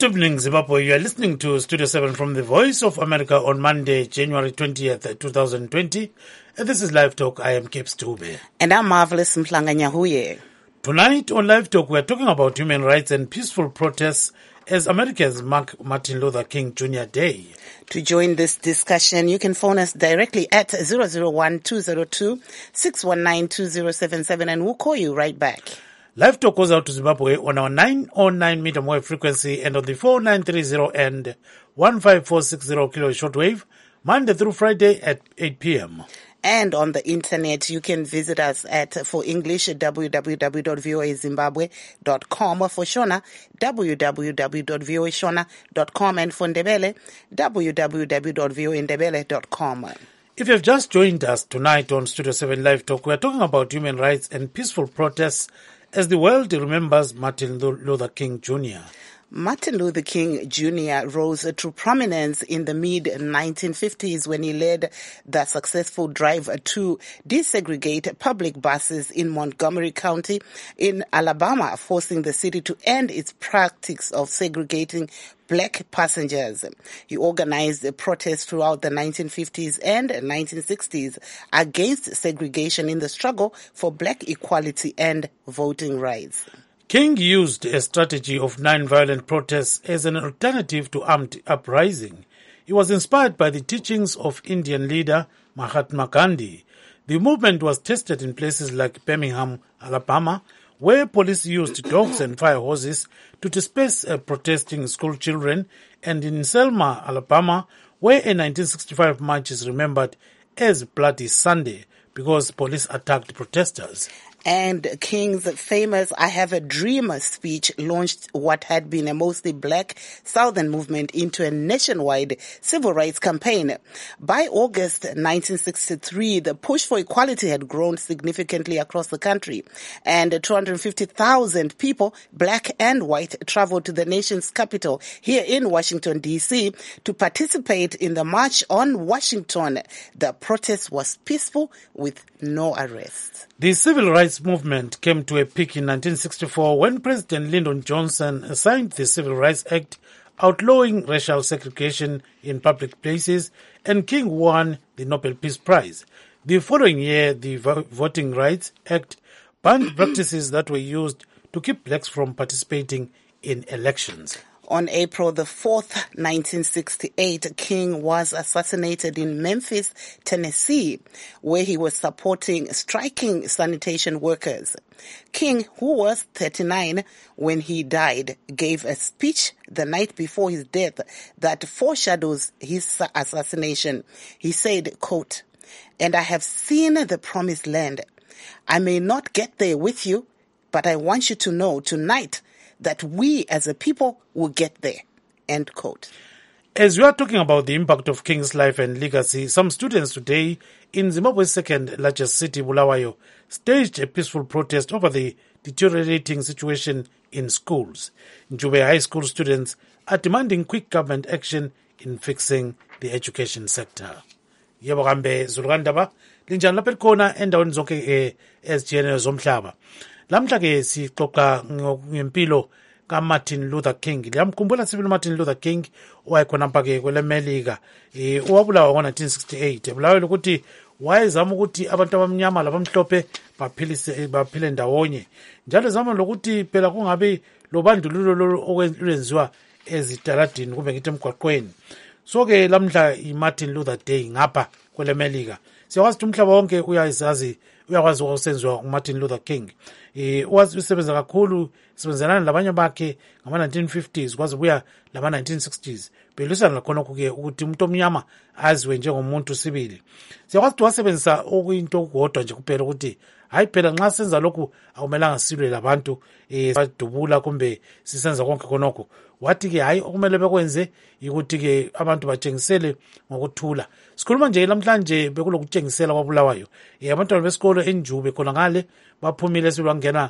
Good evening, Zimbabwe. You are listening to Studio 7 from the Voice of America on Monday, January 20th, 2020. And this is Live Talk. I am Cape Stube. And I'm Marvelous Mhlanga-Nyahuye. Tonight on Live Talk, we are talking about human rights and peaceful protests as Americans mark Martin Luther King Jr. Day. To join this discussion, you can phone us directly at 001-202-619-2077 and we'll call you right back. Live Talk goes out to Zimbabwe on our 909 medium wave frequency and on the 4930 and 15460 kilo shortwave, Monday through Friday at 8 p.m. And on the internet, you can visit us at, for English, www.voazimbabwe.com, or for Shona, www.voashona.com, and for Ndebele, www.voandebele.com. If you've just joined us tonight on Studio 7 Live Talk, we're talking about human rights and peaceful protests as the world remembers Martin Luther King Jr. Martin Luther King Jr. rose to prominence in the mid-1950s when he led the successful drive to desegregate public buses in Montgomery County in Alabama, forcing the city to end its practice of segregating black passengers. He organized protests throughout the 1950s and 1960s against segregation in the struggle for black equality and voting rights. King used a strategy of non-violent protests as an alternative to armed uprising. He was inspired by the teachings of Indian leader Mahatma Gandhi. The movement was tested in places like Birmingham, Alabama, where police used dogs and fire hoses to disperse protesting school children, and in Selma, Alabama, where a 1965 march is remembered as Bloody Sunday because police attacked protesters. And King's famous I Have a Dream speech launched what had been a mostly black Southern movement into a nationwide civil rights campaign. By August 1963, the push for equality had grown significantly across the country, and 250,000 people, black and white, traveled to the nation's capital here in Washington, D.C. to participate in the March on Washington. The protest was peaceful with no arrests. The civil rights movement came to a peak in 1964 when President Lyndon Johnson signed the Civil Rights Act outlawing racial segregation in public places, and King won the Nobel Peace Prize. The following year, the Voting Rights Act banned practices that were used to keep blacks from participating in elections. On April the 4th, 1968, King was assassinated in Memphis, Tennessee, where he was supporting striking sanitation workers. King, who was 39 when he died, gave a speech the night before his death that foreshadows his assassination. He said, quote, "And I have seen the promised land. I may not get there with you, but I want you to know tonight that we as a people will get there," end quote. As we are talking about the impact of King's life and legacy, some students today in Zimbabwe's second largest city, Bulawayo, staged a peaceful protest over the deteriorating situation in schools. Njube High School students are demanding quick government action in fixing the education sector. Yebo kambe Zulukandaba, linjani lapha khona endaweni zonke ezijene zomhlaba. Lamhla ke sixoxa ngempilo kaMartin Luther King. Liyamkhumbula sibili Martin Luther King owayekhona pha ke kwelemelika. Owabulawa ngo-1968. Ebulawa ukuthi wayezama ukuthi abantu abamnyama labamhlophe baphile ndawonye. Njalo zama lokuthi phela kungabe lobandlululo okwenziwa ezitaladini kumbe ngithi emgwaqweni. So ke lamhla iMartin Luther Day ngapha kwelemelika. Siyakwazi ukuthi umhlaba wonke uyakwazi ukusenziwa uMartin Luther King. Usebenza kakhulu, sebenzelana labanye bakhe ngama-1950s kwaze buya lama-1960s. Belisana lakhona kuke ukuthi umuntu omnyama aziwe njengomuntu sibili. Siyakwazi ukuthi wasebenzisa okuyinto kodwa nje kuphela ukuthi hayi phela nxa senza lokhu akumelanga silwe labantu badubula kumbe sisenza konke khonokho. Wathi ke hayi okumele bekwenze ukuthi ke abantu batshengisele ngokuthula. Sikhuluma nje namhlanje bekulokutshengisela kwabulawayo. Abantwana besikolo enjube khona ngale baphumile sebangena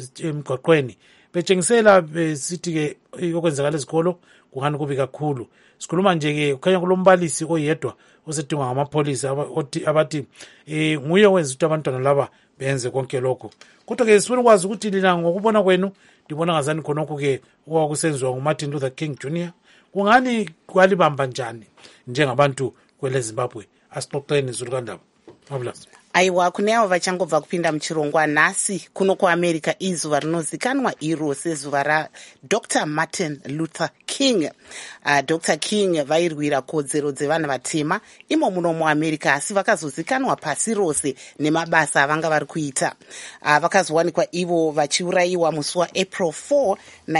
emgwaqweni. Betshengisela besithi ke okwenzakala ezikolo kungani kubi kakhulu. sikhuluma nje-ke kukhanya kulombalisi oyedwa osedingwa ngamapholisa abathi nguye wenza ukuthi abantwana laba benze konke lokho. Kodwa-ke sifuna ukwazi ukuthi lina ngokubona kwenu ndibona ngazani khonokho-ke okwakusenziwa nguMartin Luther King Jr. kungani kwalibamba njani njengabantu kwele Zimbabwe? Asixoxeni Zulukandaba. Mabulazi. Aiwa, kune avo vachangobva kupinda muchirongwa nhasi kuno kuamerica izuva rinozikanwa iro sezuva raDr Martin Luther King. Dr King vairwira kodzero dzevanhu vatema imo muno muamerica, asi vakazozikanwa pasi rose nemabasa avanga vari kuita. Vakazowanikwa ivo vachiurayiwa musi waApril 4,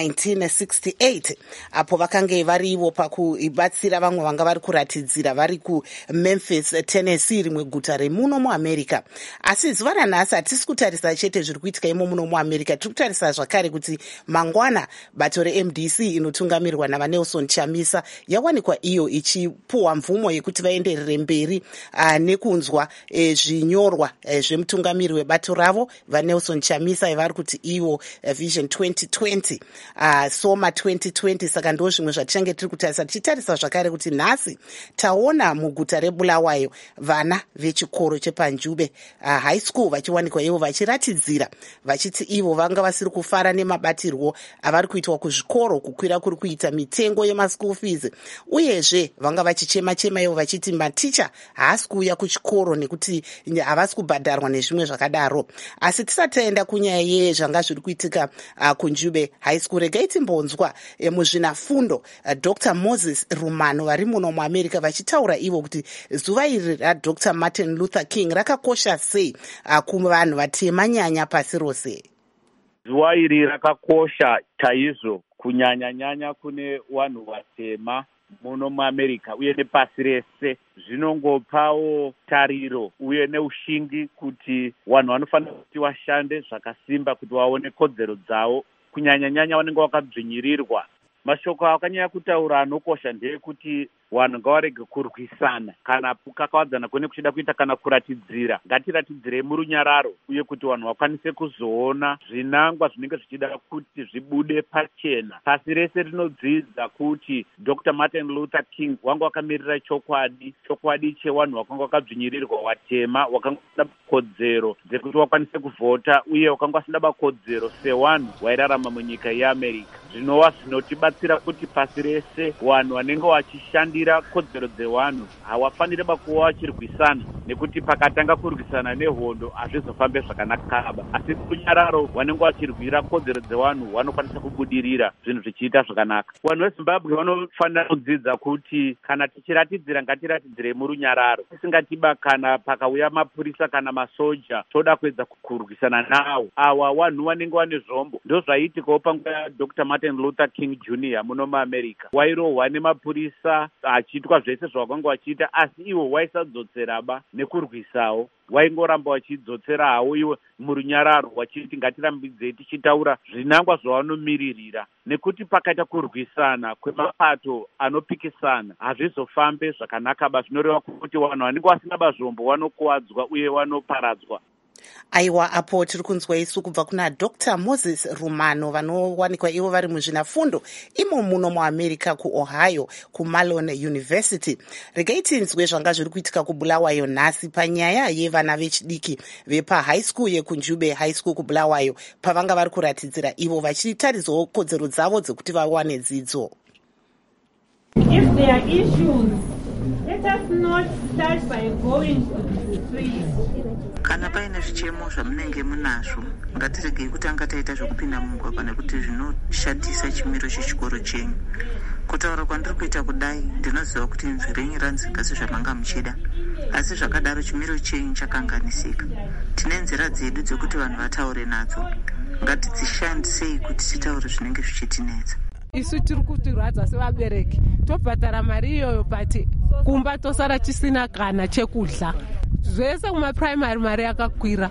1968 apo vakange vari ivo pakubatsira vamwe vanga vari kuratidzira vari kuMemphis, Tennessee, rimwe guta remuno muamerica. Asi zuva ranhasi hatisi kutarisa chete zviri kuitika imo muno muamerica, tiri kutarisa zvakare kuti mangwana bato reMDC inotungamirirwa navaNelson Chamisa yawanikwa iyo ichipuhwa mvumo yekuti vaenderere mberi nekunzwa zvinyorwa zvemutungamiri webato ravo vaNelson Chamisa vari kuti ivo Vision 2020 Soma 2020. Saka ndo zvimwe zvatichange tiri kutarisa, tichitarisa zvakare kuti nhasi taona muguta reBulawayo vana vechikoro chepanjube high school vachiwanikwa ivo vachiratidzira vachiti ivo vanga vasiri kufara nemabatirwo avari kuitwa kuzvikoro, kukwira kuri kuita mitengo yemaschool fees, uyezve vanga vachichema-chema ivo vachiti maticha haasi kuuya kuchikoro nekuti havasi kubhadharwa nezvimwe zvakadaro. Asi tisataenda kunyaya yezvanga zviri kuitika kunjube high school, regai timbonzwa muzvinafundo Dr Moses Rumano vari muno muamerica vachitaura ivo kuti zuva iri raDr Martin Luther King rakakosha sei kuvanhu vatema nyanya pasi rose. Zuva iri rakakosha chaizvo kunyanya kune vanhu vatema muno muAmerica uye nepasi rese. Zvinongopawo tariro uye neushingi kuti vanhu vanofanira kuti vashande zvakasimba kuti vaone kodzero dzavo, kunyanya vanenge vakadzvinyirirwa. Mashoko akanyanya kutaura anokosha ndeyekuti vanhu ngavarege kurwisana kana kukakavadzana kune kuchida kuita kana kuratidzira. Ngatiratidzirei murunyararo uye kuti vanhu vakwanise kuzoona zvinangwa zvinenge zvichida kuti zvibude pachena. Pasi rese rinodzidza kuti Dr Martin Luther King wanga wakamirira chokwadi chevanhu vakanga vakadzvinyirirwa vatema, vakanga vasina kodzero dzekuti vakwanise kuvhota uye vakanga vasina makodzero sevanhu vairarama munyika yeAmerica. Zvinova zvinotibatsira kuti pasi rese vanhu vanenge vachishandira kodzero dzevanhu havafaniri kuva vachirwisana, nekuti pakatanga kurwisana nehondo hazvizofambe zvakanaka. Asi kunyararo vanenge vachirwira kodzero dzevanhu vanokwanisa kubudirira zvinhu zvichiita zvakanaka. Vanhu veZimbabwe vanofanira kudzidza kuti kana tichiratidzira ngatiratidzire murunyararo, tisingatiba kana pakauya mapurisa kana masoja toda kuedza kurwisana nawo. Awa vanhu vanenge vane zvombo. Ndozvaitikawo panguva yaDr Martin Luther King Jr. muno muAmerica. Wairohwa nemapurisa achiitwa zvese zvavakanga vachiita, asi ivo waisadzotsera nekurwisawo. Waingoramba wachidzotsera hawo iwe murunyararo wachiti ngatirambidzei tichitaura zvinangwa zvavanomiririra, nekuti pakaita kurwisana kwemapato anopikisana hazvizofambe zvakanaka. Zvinoreva kuti vanhu vanenge vasina bazvombo vanokuwadzwa uye vanoparadzwa. Aiwa, apo tiri kunzwa isu kubva kuna Dr Moses Rumano vanowanikwa ivo vari muzvinafundo imo muno muAmerica kuOhio kuMalone University. Regai tinzwe zvanga zviri kuitika kuBulawayo nhasi panyaya yevana vechidiki vepa high school yekunjube high school kuBulawayo pavanga vari kuratidzira ivo vachitaridzawo kodzero dzavo dzekuti vawane dzidzo. If there are issues, let us not start by going to the streets. Kana paine zvichemo zvamunenge munazvo, ngatiregei kutanga taita zvokupinda mumugwagwa nekuti zvinoshatisa chimiro chechikoro chenyu. Kutaura kwandiri kuita kudai, ndinoziva kuti inzwi renyu ranzika sezvamanga muchida, asi zvakadaro chimiro chenyu chakanganisika. Tine nzira dzedu dzekuti vanhu vataure nadzo. Ngatidzishandisei kuti titaure zvinenge zvichitinetsa. Isu tiri kutirwadza sevabereki, tobhadhara mari iyoyo pati kumba tosara tisina kana chekudya. Zvese kumaprimary mari yakakwira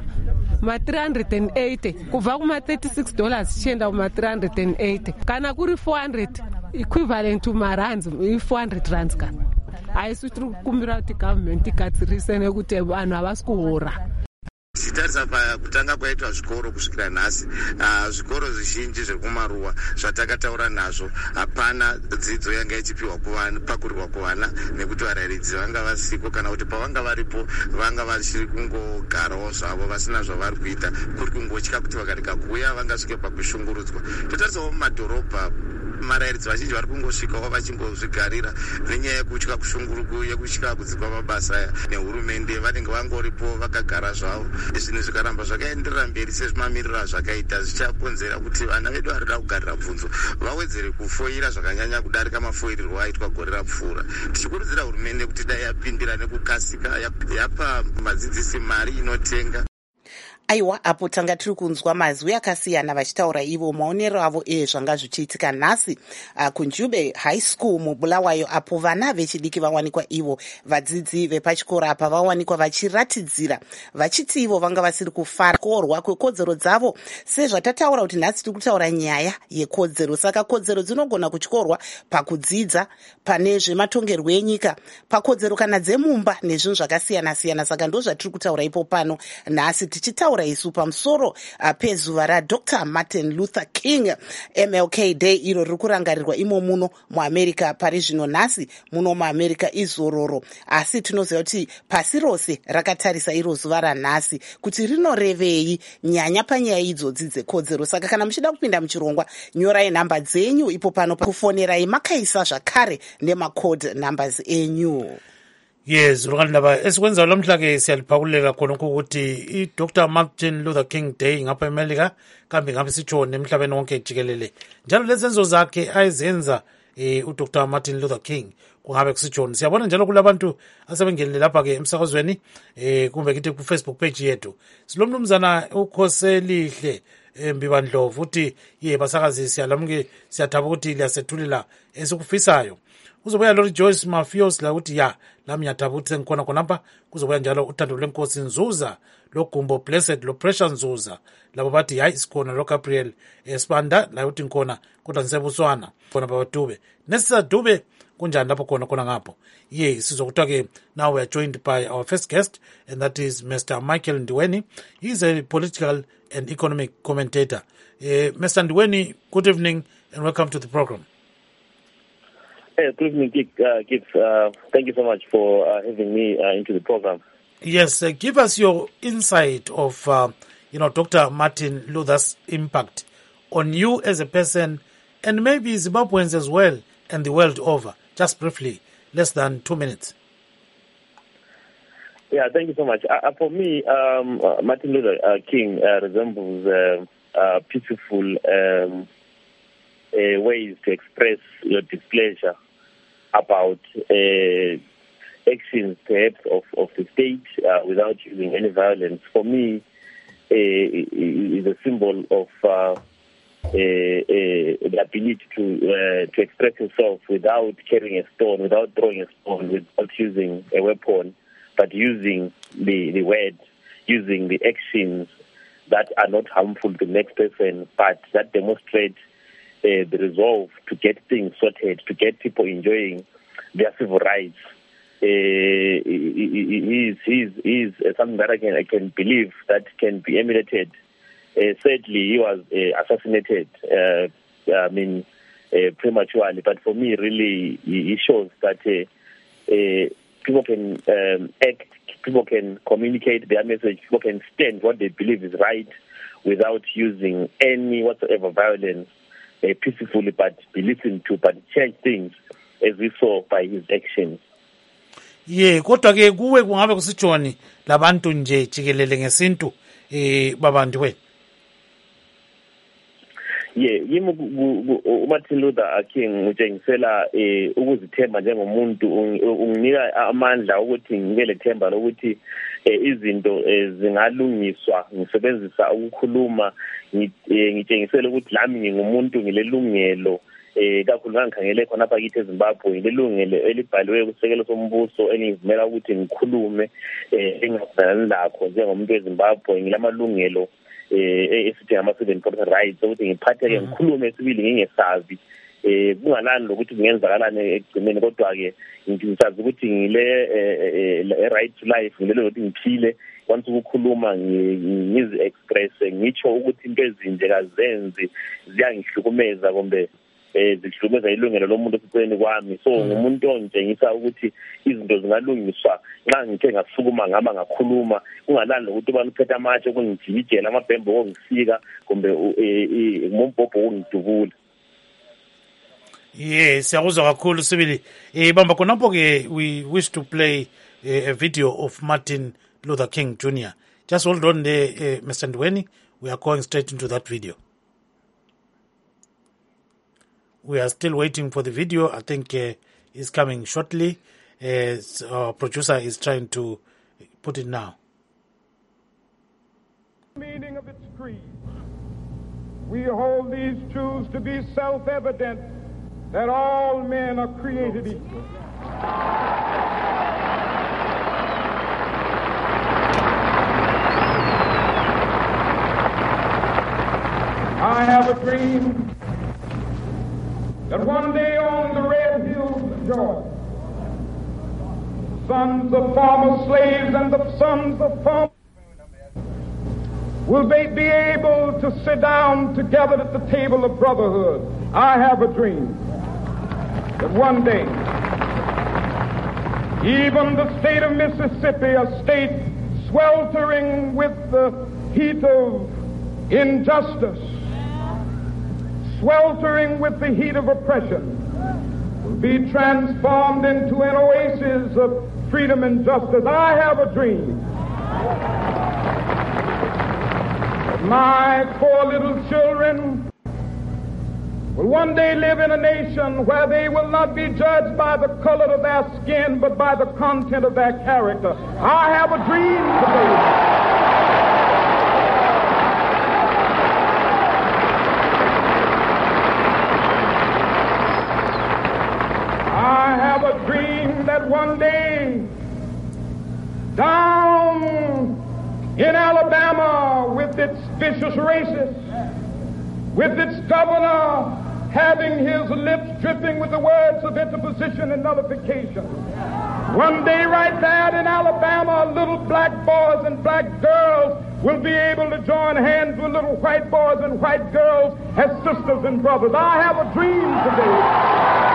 ma$380 kubva kuma$36 chienda kuma$380, kana kuri 400 equivalent to marands i400 kana. Aisu tiri kukumbira kuti government ikatsirise nekuti vanhu havasi kuhora. tichitarisa pakutanga kwaitwa zvikoro kusvikira nhasi, zvikoro zvizhinji zviri kumaruwa zvatakataura nazvo hapana dzidzo yanga ichipiwa pakurirwa kuvana, nekuti varairidzi vanga vasiko, kana kuti pavanga varipo vanga vachiri kungogarawo zvavo vasina zvavari kuita, kuri kungotya kuti vakareka kuuya vangasvike pakushungurudzwa. Totarisawo mumadhorobha varairidzi vazhinji vari kungosvikawo vachingozvigarira nenyaya yekutya yekutya kudzikwa mabasa nehurumende, vanenge vangoripo vakagara zvavo. Zvinhu zvikaramba zvakaenderera mberi sezvimamiriro azvakaita, zvichakonzera kuti vana vedu varida kugarira bvunzo vawedzere kufoira zvakanyanya kudarika mafoirirwo aitwa gore rapfuura. Tichikurudzira hurumende kuti dai yapindira nekukasika, yapa madzidzisi mari inotenga. Aiwa, apo tanga tiri kunzwa mazwi akasiyana vachitaura ivo maonero avo zvanga zvichiitika nhasi kuNjube High School muBulawayo, apo vana vechidiki vawanikwa ivo vadzidzi vepachikoro apa vawanikwa vachiratidzira vachiti ivo vanga vasiri kufara korwa kwekodzero dzavo. Sezvatataura kuti nhasi tiri kutaura nyaya yekodzero, saka kodzero dzinogona kutyorwa pakudzidza, pane zvematongerwo enyika, pakodzero kana dzemumba nezvinhu zvakasiyana siyana. Saka ndo zvatiri kutaura ipo pano nhasi tichitaura isu pamusoro pezuva raDr. Martin Luther King MLK Day, iro riri kurangarirwa imo muno muAmerica pari zvino. Nhasi muno muAmerica izororo, asi tinoziva kuti pasi rose rakatarisa iro zuva ranhasi kuti rinorevei nyanya panyaya idzodzi dzekodzero. Saka kana muchida kupinda muchirongwa, nyorai nhamba dzenyu ipo pano kufonerai makaisa zvakare nemacode numbers enyu. Yes, ndaba esikwenza lamhla ke siyaliphakulela khona ukuthi iDr. Martin Luther King Day ngapha eMelika kambe ngabe sitshone emhlabeni wonke jikelele. Njalo lezenzo zakhe ayizenza uDr. Martin Luther King kungabe kusitshone. Siyabona njalo kulabantu asebengenele lapha ke emsakazweni kumbe kithi ku Facebook page yethu. Silomnumzana uKhoselihle Mbibandlovu uthi basakazi siyalamuke siyathaba ukuthi liyasethulela esikufisayo. Kuzobuya lo Joyce Mafios la uthi lami ngiyathaba ukuthi sengikhona khonapha. Kuzobuya njalo uthando lenkosi Nzuza, lo Gumbo Blessed, lo Pressure Nzuza, labo bathi isikhona lo Gabriel Sibanda la uthi ngikhona kodwa ngisebuswana khona baDube. Nesisa Dube kunjani lapho khona ngapho. Sizokuthiwa ke now we are joined by our first guest, and that is Mr. Michael Ndiweni. He is a political and economic commentator. Mr. Ndiweni, good evening and welcome to the program. Good evening, Gibbs. Thank you so much for having me into the program. Yes, give us your insight of, Dr. Martin Luther's impact on you as a person and maybe Zimbabweans as well and the world over. Just briefly, less than 2 minutes. Yeah, thank you so much. For me, Martin Luther King resembles peaceful ways to express your displeasure about actions perhaps of the state without using any violence. For me, is a symbol of the ability to express yourself without carrying a stone, without throwing a stone, without using a weapon, but using the word, using the actions that are not harmful to the next person, but that demonstrate the resolve to get things sorted, to get people enjoying their civil rights. He's something that I can believe that can be emulated. Sadly, he was assassinated, prematurely. But for me, really, he shows that people can act, people can communicate their message, people can stand what they believe is right without using any whatsoever violence. Peacefully, but be listened to, but change things as we saw by his actions. Kodwa ke kuwe kungabe kusitshoni labantu nje jikelele ngesintu babantu wena. uMartin Luther King utshengisela ukuzithemba njengomuntu, unginika amandla ukuthi ngibe lethemba lokuthi izinto zingalungiswa ngisebenzisa ukukhuluma, ngitshengisela ukuthi lami ngingumuntu ngilelungelo kakhulu ngikhangele khona lapha kithi eZimbabwe, ngilelungelo elibhaliwe kusekelo sombuso engivumela ukuthi ngikhulume engafanani lakho njengomuntu weZimbabwe. Ngilamalungelo esithi ngama-civil rights ukuthi ngiphatheke ngikhulume sibili ngingesazi kungalani lokuthi kungenzakalani ekugcineni, kodwa-ke ngisazi ukuthi ngile right to life, ngilelo ukuthi ngiphile once ukukhuluma ngizi express ngitsho ukuthi into ezinje kazenzi ziyangihlukumeza kumbe zihlukumeza ilungelo lomuntu eseceleni kwami. So ngumuntu ongitshengisa ukuthi izinto zingalungiswa nxa ngithe ngasukuma ngaba ngakhuluma kungalani ukuthi abantu phethe amatshe ukungijikijela amabhembe okungifika kumbe umbhobho ongidubula. Yes, siyakuzwa kakhulu Sibili. Bamba khonapho ke we wish to play a video of Martin Luther King Jr. Just hold on there, Mr. Ndweni. We are going straight into that video. We are still waiting for the video. I think it's coming shortly. Our producer is trying to put it now. Meaning of its creed. We hold these truths to be self-evident that all men are created equal. I have a dream that one day on the red hills of Georgia, sons of former slaves and the sons of former will they be able to sit down together at the table of brotherhood. I have a dream that one day, even the state of Mississippi, a state sweltering with the heat of injustice, sweltering with the heat of oppression, will be transformed into an oasis of freedom and justice. I have a dream that my 4 little children will one day live in a nation where they will not be judged by the color of their skin, but by the content of their character. I have a dream today. I have a dream that one day, down in Alabama, with its vicious racists, with its governor having his lips dripping with the words of interposition and nullification, one day right there in Alabama, little black boys and black girls will be able to join hands with little white boys and white girls as sisters and brothers. I have a dream today.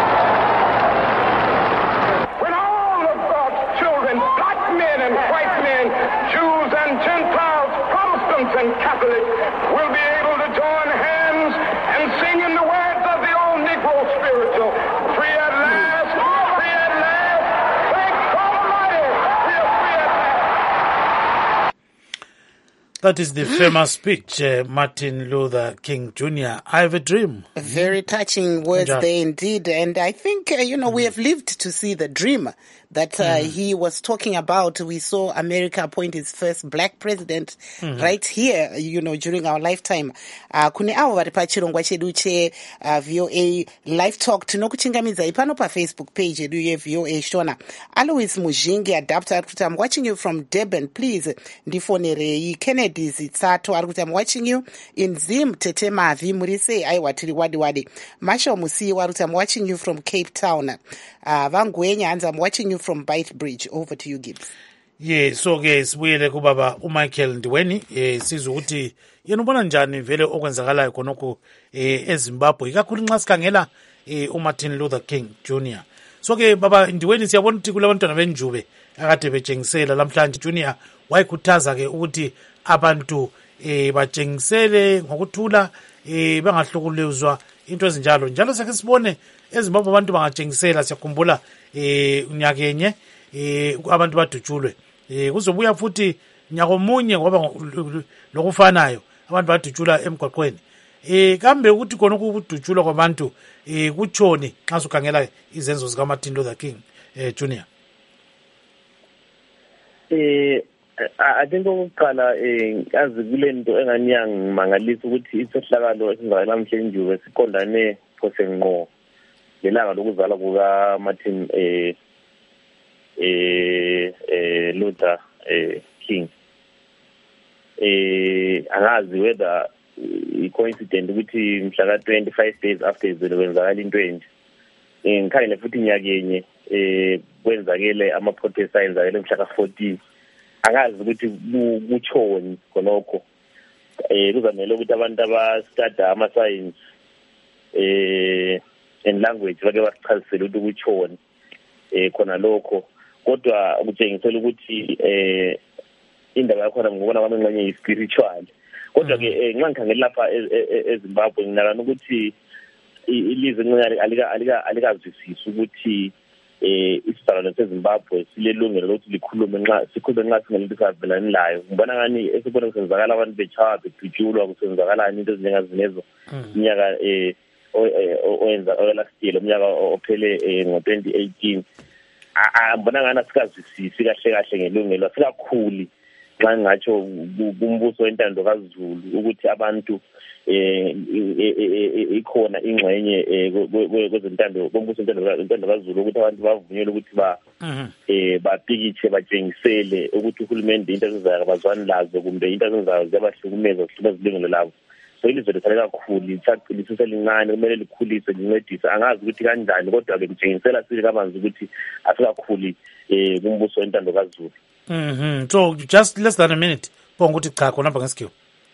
Men and white men, Jews and Gentiles, Protestants and Catholics will be able to join hands and sing in the words of the old Negro spiritual, free at last, free at last, thank God Almighty, we are free at last. That is the famous speech, Martin Luther King Jr. I have a dream. Very touching words there indeed. And I think, we have lived to see the dream that he was talking about. We saw America appoint its first black president right here, during our lifetime. Kune avo vari pachirongwa chedu che VOA Live Talk tinokuchingamidza ipano Facebook page yedu yeVOA Shona. Alois Muzhingi Adapter ari kuti I'm watching you from Durban, please ndifonerei. Kennedy Zitsato ari kuti I'm watching you in Zim Tete Mavi murise aiwa tiri wadi. Marshall Musiwa ari kuti I'm watching you from Cape Town. Vangwenya hanzi I'm watching you from Byte Bridge. Over to you, Gibbs. Yeah, so ke sibuyele kubaba uMichael Ndweni sizwe ukuthi yena ubona njani vele okwenzakalayo khonokho eZimbabwe ikakhulu nxa sikhangela uMartin Luther King Jr. So ke baba Ndweni siyabona ukuthi kulabantwana benjube akade betshengisela lamhlanje Junior wayikhuthaza ke ukuthi abantu batshengisele ngokuthula bangahlukuluzwa into ezinjalo njalo sake sibone eZimbabwe abantu bangatshengisela siyakhumbula unyakenye abantu badutshulwe kuzobuya futhi nyaka omunye ngoba lokufanayo abantu badutshula emgwaqweni kambe ukuthi khona ukudutshulwa kwabantu kutshoni nxa sukhangela izenzo zika Martin Luther King Jr. I think okokuqala azi kule nto engani yangimangalisa ukuthi isehlakalo esenzakala namhlanje siqondane phose ngqo lelanga lokuzalwa kuka Martin Luther King. Angazi whether coincident ukuthi mhla ka 25 days after kwenzakala into enje ngikhangele futhi nyakenye kwenzakele ama protest ayenzakele mhla ka 14 angazi ukuthi kuchoni khonokho kuzamele ukuthi abantu abastada ama-science and language bake basichazisele ukuthi kuchoni khona lokho kodwa kutshengisela ukuthi indaba yakhona ngibona kwami ngxenye yi-spiritual kodwa-ke nxa ngikhangela lapha eZimbabwe nginakana ukuthi ilizwe ncane alikazwisisi ukuthi isizalwane seZimbabwe silelungelo lokuthi sikhulume nxa singelento savelani layo. Ngibona ngani esibona kusenzakala abantu bechawa bedutshulwa kusenzakalani into ezinjengazinezo iminyaka last year umnyaka ophele ngo-2018 ngibona ngani asikazwisisi kahle ngelungelo asikakhuli nxa ngingatsho kumbuso wentando kaZulu ukuthi abantu ikhona ingxenye kwezentando kombuso wentando kaZulu ukuthi abantu bavunyelwe ukuthi bapikitshe batshengisele ukuthi uhulumende into ezenzayo abazwani lazo kumbe into ezenzayo ziyabahlukumeza zilingelo labo. So ilizwe lethale kakhulu lisaqinisa elincane kumele likhulise lincedise angazi ukuthi kanjani kodwa-ke kutshengisela sile kabanzi ukuthi asikakhuli kumbuso wentando kaZulu. So just less than a minute ukuthi cha khona apha ngesikhiwo.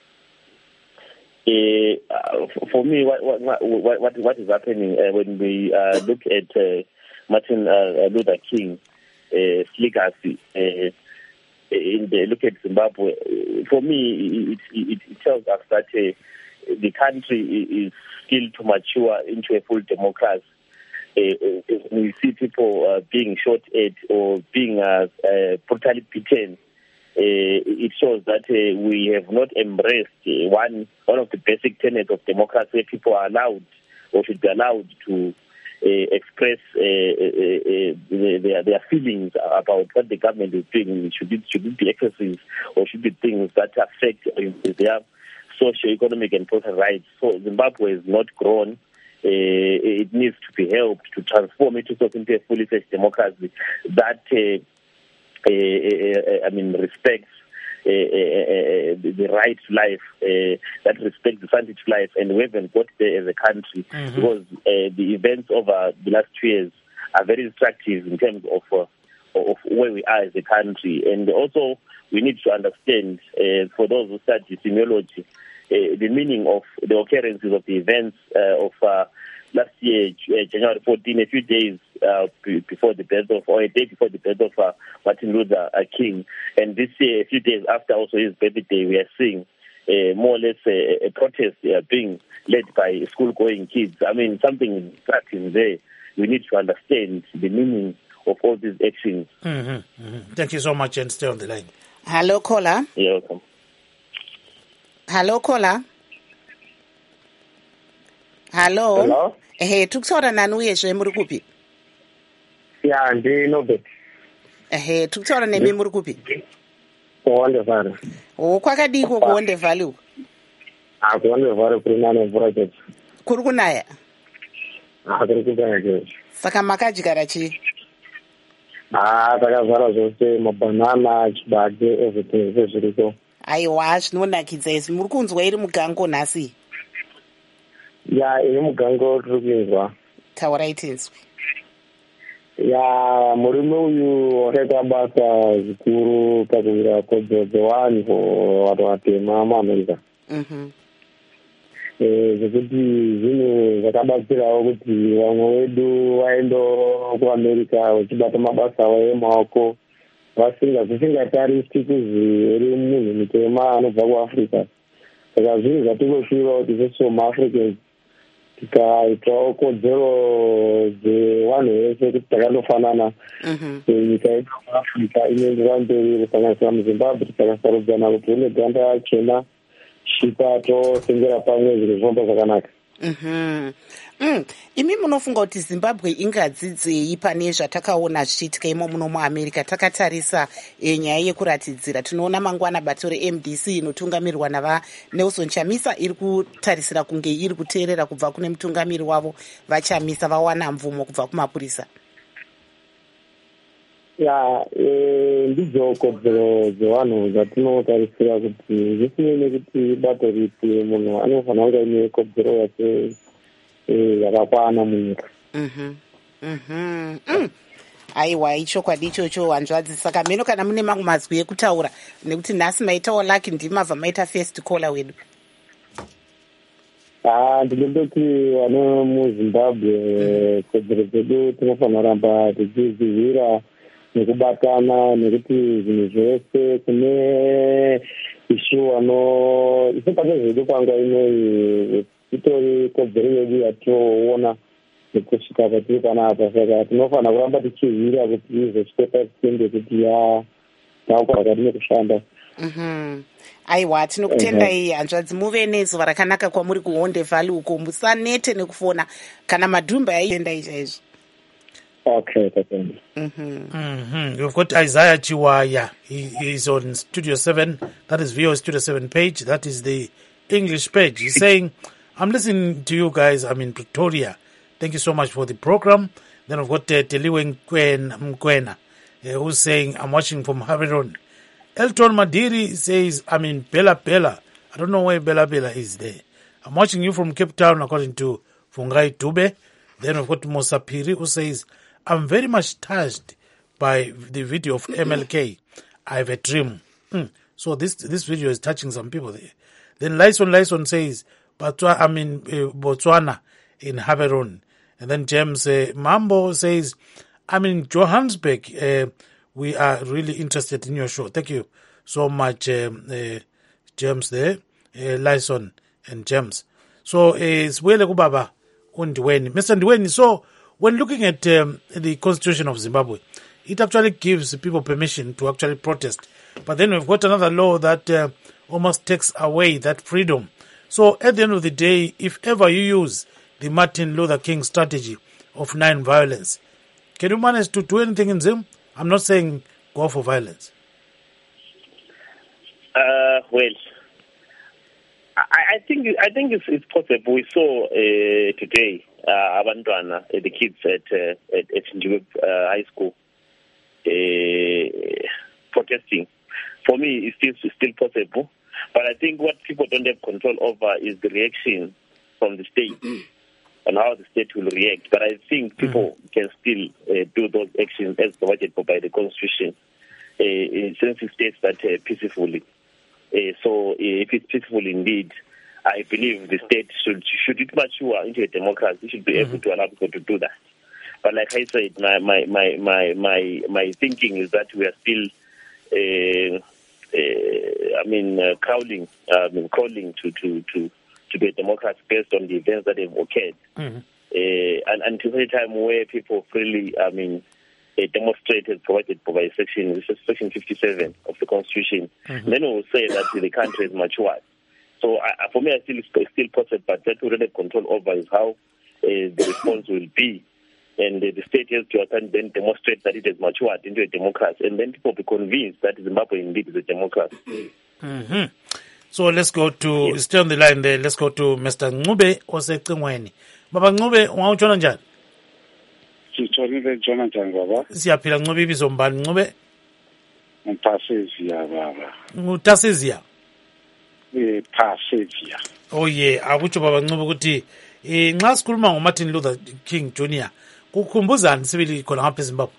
For me, what is happening when we look at Martin Luther King's legacy, look at Zimbabwe, for me, it tells us that the country is still to mature into a full democracy. We see people being shot at or being brutally beaten. It shows that we have not embraced one of the basic tenets of democracy, where people are allowed or should be allowed to express their feelings about what the government is doing. Should it be excesses or should it be things that affect their socio-economic and social rights? So Zimbabwe is not grown. It needs to be helped to transform it into a fully fledged democracy that respects the right to life, that respects the sanctity of life, and we haven't got there as a country because the events over the last 2 years are very instructive in terms of where we are as a country. And also, we need to understand, for those who study semiology, the meaning of the occurrences of the events of last year, January 14, a few days before the birth of, or a day before the birth of Martin Luther King. And this year, a few days after also his birthday, we are seeing more or less a protest being led by school-going kids. I mean, something is starting there. We need to understand the meaning of all these actions. Thank you so much, and stay on the line. Hello, caller. You're welcome. Hello, caller. Hello. Hello. Tukutaura nani uyezve muri kupi? Ya, ndinobet. Tukutaura nemi muri kupi? Kuwondevhare. Kwakadiko kuwondevhare uko? Kuwondevhare kuri nane mvura chete. Kuri kunaya? Kuri kunaya chete. Saka makadyara chii? Takazara zvose mabanana, chibage, everything zviriko. Aiwa, zvinonakidza izvi. Muri kunzwa iri mugango nhasi? Ya, iri mugango tiri kuinzwa. Taurai tinzwe. Ya, murume uyu wakaita basa zikuru pakuwira kodzero dzevanhu vanhu vatema muAmerica. Zvekuti zvinhu zvakabatsirawo kuti vamwe vedu vaendo kuAmerica vachibata mabasa avo emaoko zvisingatarisi kuzi uri munhu mutema anobva kuAfrica. Saka zvinhu zvatingoshuva kuti sesu maAfricans tikaitawo kodzero dzevanhu vese kuti takandofanana nyika yedu muAfrica inoendera mberi kusanganisira muZimbabwe takasarudzana kuti une ganda chena chipa tosengera pamwe zvinhu zvinobva zvakanaka. Imi munofunga kuti Zimbabwe ingadzidzei pane zvatakaona zvichiitika imo muno muAmerica? Takatarisa nyaya yekuratidzira, tinoona mangwana bato reMDC inotungamirwa naVaNelson Chamisa iri kutarisira kunge iri kuteerera kubva kune mutungamiri wavo vaChamisa vawana mvumo kubva kumapurisa. Ya, ndidzo kodzero dzevanhu dzatinotarisira kuti zvisinei nekuti bato ripi munhu anofanira kunge aine kodzero yake yakakwana munyika. aiwa ichokwadi ichocho hanzvadzi. Saka mheno kana mune mamwe mazwi ekutaura, nekuti nhasi maitawo laki ndimabva maita first caller wedu. Ndinondoti vana muZimbabwe kodzero dzedu tinofanira kuramba tichidzidzira nekubatana, nekuti zvinhu zvese kune ishu isibate zvedu panguva inoyi itori kodzero yedu yatinoona nekusvika patiri panapa. Saka tinofanira kuramba tichizira kuti izosvika patitende kuti tauka vakati nekushanda. Aiwa, tinokutendai hanzvadzi, muve nezuva rakanaka kwamuri kuHonde Valley uko, musanete nekufona kana madhumba yaitendai chaizvo. Okay, You've got Isaiah Chiwaya. He is on Studio 7. That is VOA Studio 7 page. That is the English page. He's saying, I'm listening to you guys. I'm in Pretoria. Thank you so much for the program. Then I've got Teliwe Mkwena, who's saying, I'm watching from Havieron. Elton Madiri says, I'm in Bela Bela. I don't know where Bela Bela is there. I'm watching you from Cape Town, according to Fungai Dube. Then we've got Mosapiri, who says, I'm very much touched by the video of MLK. I have a dream. So this video is touching some people there. Then Lyson says, I'm in Botswana, in Havieron. And then James Mambo says, I'm in Johannesburg. We are really interested in your show. Thank you so much, James there, Lyson and James. So, Swele Kubaba Ndweni. Mr. Ndweni, so when looking at the Constitution of Zimbabwe, it actually gives people permission to actually protest. But then we've got another law that almost takes away that freedom. So at the end of the day, if ever you use the Martin Luther King strategy of non-violence, can you manage to do anything in Zim? I'm not saying go for violence. Well, I think it's possible. We saw today Abantwana, the kids at Njube High School, protesting. For me, it's still possible. But I think what people don't have control over is the reaction from the state and how the state will react. But I think people can still do those actions as provided for by the Constitution, since it states that peacefully. So if it's peaceful indeed, I believe the state should it mature into a democracy, should be able to allow people to do that. But like I said, my thinking is that we are still, calling to be a democracy based on the events that have occurred, and until the time where people freely, demonstrated, provided by Section 57 of the Constitution, then we will say that the country is matured. So for me, I still possible, but that we don't have control over is how the response will be. And the state has to then demonstrate that it has matured into a democracy, and then people be convinced that Zimbabwe indeed is a democracy. So let's go to, stay on the line there, let's go to Mr. Ncube Osecimweni. Baba Ncube, ungawutshona njani? Sitholile Jonathan baba. Siyaphila Ncube, ibizo mbani Ncube? Ngipasezia baba. Ngutasezia? Pasezia. Oh yeah, akutsho baba Ncube ukuthi nxa sikhuluma ngoMartin Luther King Jr. kukhumbuzani sibili khona ngapha eZimbabwe?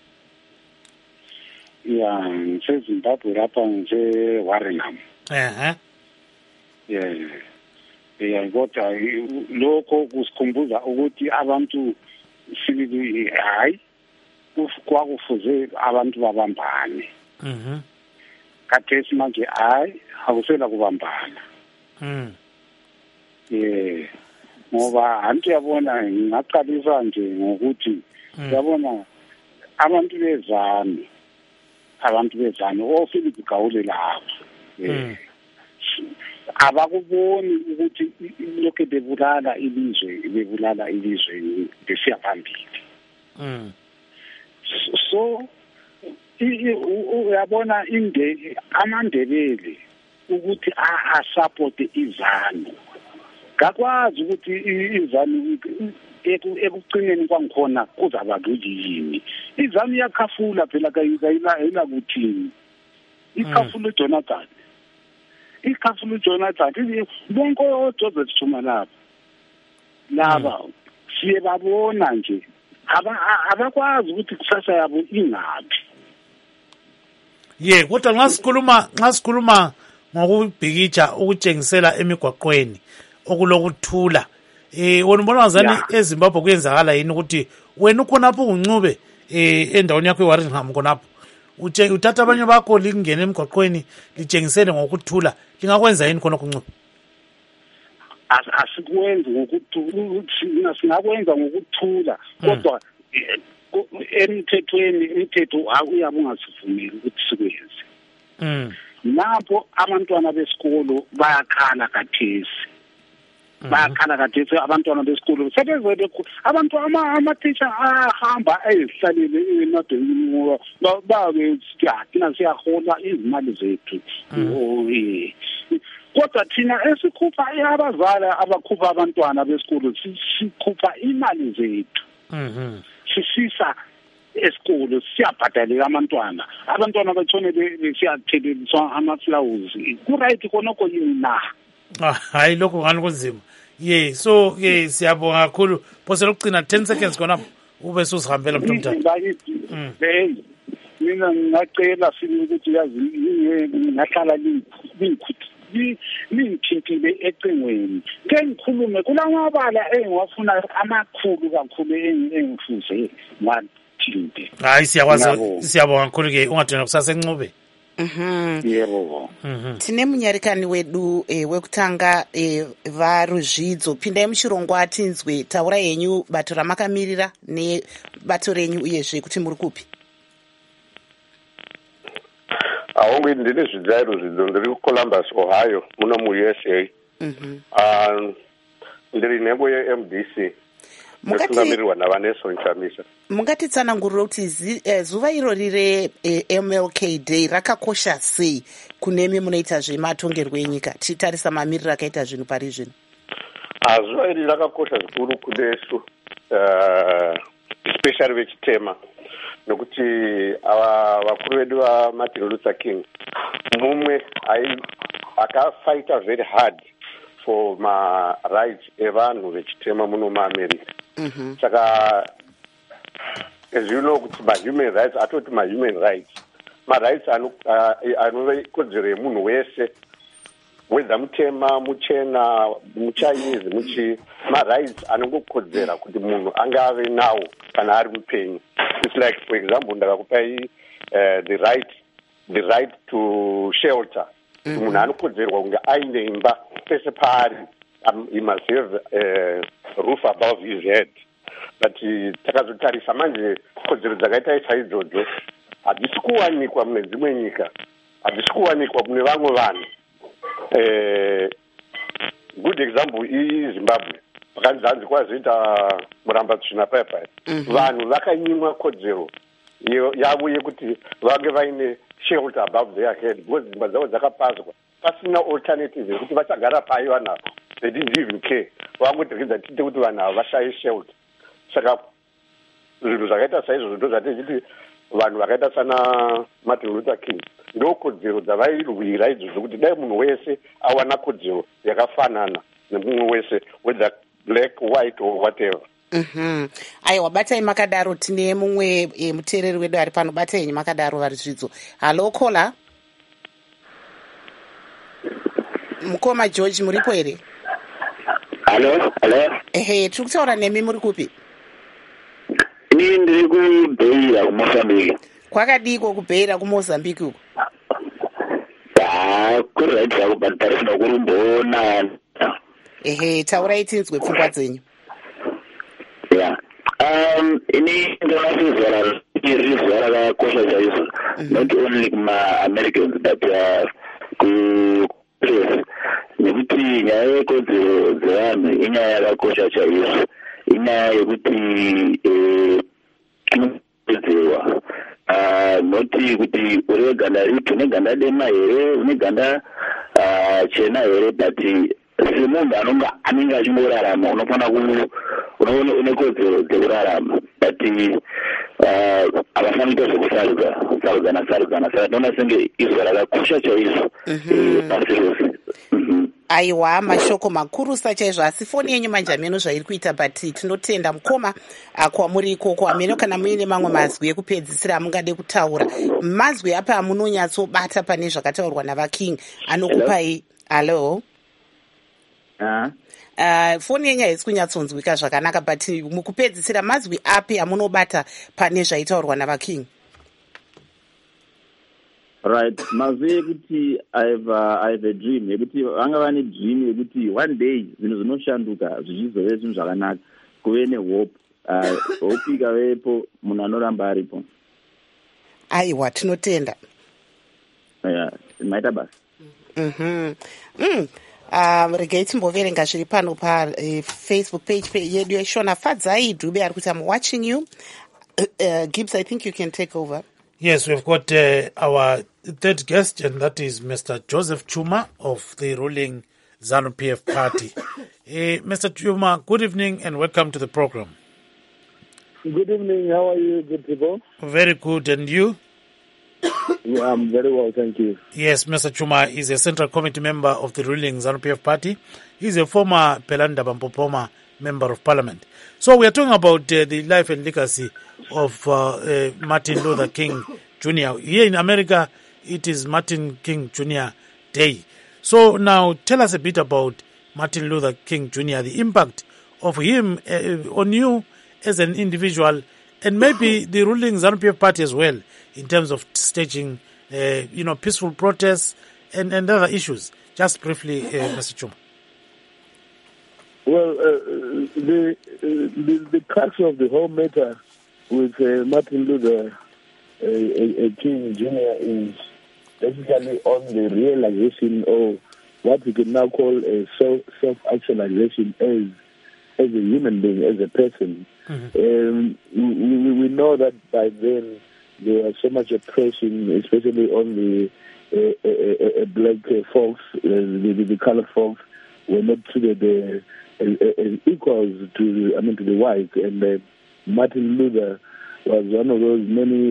Ya, ngiseZimbabwe lapha ngiseWarrenham. Yeah, kodwa lokho kusikhumbuza ukuthi abantu sibili hayi kwakufuze abantu babambane. Khathesi manje hayi akusela kubambana. Ngoba antu yabona ngaqalisa nje ngokuthi yabona abantu bezana oFilip Gawule lapha. Abakuboni ukuthi lokho bebulala ilizwe besiya phambili. So uyabona amandebele ukuthi support izanu. Kakwazi ukuthi izanu ekucineni kwangikhona kuzaba kuyini. Izanu yakhafula phela kayila kuthini. Ikhafula Jonathan. Bonke oJoseph Chuma laba siyebabona nje abakwazi ukuthi kusasa yabo ingaphi. Kodwa nxa sikhuluma ngokubhikitsha ukutshengisela emigwaqweni okulokuthula wena ubona ngazani eZimbabwe kuyenzakala yini ukuthi wena ukhonapho uNcube endaweni yakho eWarrenham khonapho uthatha abanye bakho lingene emigwaqweni litshengisele ngokuthula lingakwenza yini khona kuNcube? Asikwenzi ngokuthula, singakwenza ngokuthula kodwa imithetho uyabe ungasivumeli ukuthi sikwenze. Lapho abantwana besikolo bayakhala kathesi. Abantwana besikolo sebezele abantu ama-teacher ahamba ezihlalele emadolini ngoba babe thina siyahola izimali zethu. Kodwa thina esikhupha abazali abakhupha abantwana besikolo sikhupha imali zethu. Sisisa esikolo siyabhadalela abantwana betshone besiyatheliswa amaflawuzi. Kuright khonokho yini na? Hayi lokho ngani kunzima. So siyabonga kakhulu. Phose lokugcina 10 seconds khona ube susihambela mntomdala. Mina ngicela ukuthi yazi ngahlala lingithintile ecingweni. Ke ngikhulume kulamabala engiwafuna amakhulu kakhulu engifuze ngathinte. Hayi siyabonga kakhulu ke ungadina kusasa eNcube. Yebo. Tine munyarikani wedu wekutanga vaRuzvidzo, pindai muchirongwa atinzwe, taura yenyu bato ramakamirira nebato renyu uyezve kuti muri kupi? Ahongu ndine zvidzai ndiri kuColumbus, Ohio, muno muUSA. Ndiri nhengo yeMDC. Mungatitsanangurira kuti zuva irori reMLK Day rakakosha sei kunemi munoita zvematongerwo enyika tichitarisa mamiriro akaita zvinhu pari zvino? Zuva iri rakakosha zvikuru kunesu, especially vechitema, nokuti vakuru vedu vaMartin Luther King mumwe akafighta very hard for rights evanhu vechitema muno muAmerica. Saka as you know kuti human rights atoti human rights rights anove kodzero yemunhu wese, whether mutema, muchena, muchinese, muchi rights anongokodzera kuti munhu angave nawo kana ari mupenyu. It's like, for example, ndakakupai the right to shelter. Munhu anokodzerwa kunge aine imba pese paari. He must have a roof above his head. But takazotarisa manje kodzero dzakaita saizvodzo hadzisi kuwanikwa mune dzimwe nyika, hadzisi kuwanikwa mune vamwe vanhu. Good example iZimbabwe, pakanzanzi kwazoita murambatsvina paya. Vanhu vakanyimwa kodzero yavo yekuti vange vaine shelter above their head because dzimba dzavo dzakapazwa pasina alternative yekuti vachagara pai vanhu ava. They didn't even care. Vangotirikidza tiite kuti vanhu ava vashaye shelter. Saka zvinhu zvakaita saizvozvo ndo zvatechiti vanhu vakaita sana Martin Luther King ndokodzero dzavairwira izvozvo kuti dai munhu wese awana kodzero yakafanana nemumwe wese, whether black, white or whatever. Aiwa, batai makadaro. Tine mumwe muteereri wedu ari pano. Batai henyu makadaro vaRuzvidzo. Halo Kola. Mukoma George, muripo here? Halo. Tiri kutaura nemi, muri kupi? Ini ndiri kuBeira kuMozambique. Kwakadiko kuBeira kuMozambique uko? Kuright zvaku but parisina kurumbona. Taurai tinzwe pfungwa dzenyu. Ini ndinoona zuva rakakosha chaizvo, not only kuma-Americans but ku-press, nekuti nyaya yekodzero dzevanhu inyaya yakakosha chaizvo, inyaya yekuti inokodzerwa, noti kuti uri weganda ripi, une ganda dema here, une ganda chena here, but semunhu anenge achingorarama unofanira une kodzero dzekurarama, but havafani kuita zvekusarudzana. Saka ndinoona senge izuva rakakosha chaizvo pasi rose. aiwa mashoko makurusa chaizvo, asi foni yenyu manje hameno zvairi kuita, but tinotenda mukoma kwamuri ikoko. Hameno kana muine mamwe mazwi ekupedzisira amungade kutaura, mazwi apa amunonyatsobata pane zvakataurwa navaking anokupai. Halo, foni yenyu haisi kunyatsonzwika zvakanaka, but mukupedzisira mazwi api amunobata pane zvaitaurwa navaking? Right, mazwi ekuti I have a dream, ekuti vanga vane dream ekuti one day zvinhu zvinoshanduka zvichizove zvinhu zvakanaka, kuve nehope. Hope ikavepo munhu anoramba aripo. Aiwa, tinotenda. Maita basa. Regai timboverenga zviri pano Facebook page yedu yeshona Fadzai Dube ari kuti I'm watching you. Gibbs, I think you can take over. Yes, we've got our third guest, and that is Mr. Joseph Chuma of the ruling ZANU-PF party. Mr. Chuma, good evening and welcome to the program. Good evening. How are you, good people? Very good. And you? Yeah, I'm very well, thank you. Yes, Mr. Chuma is a Central Committee member of the ruling ZANU-PF party. He's a former Pelanda Bampopoma member of Parliament. So we are talking about the life and legacy of Martin Luther King Jr. Here in America, it is Martin King Jr. Day. So now tell us a bit about Martin Luther King Jr., the impact of him on you as an individual, and maybe the ruling ZANU-PF party as well, in terms of staging, peaceful protests and other issues. Just briefly, Mr. Chuma. Well, the crux of the whole matter with Martin Luther King Jr. is basically on the realization of what we can now call a self-actualization as a human being, as a person. We know that by then there was so much oppression, especially on the black folks, the colored folks were not treated as equals to the whites, and Martin Luther was one of those many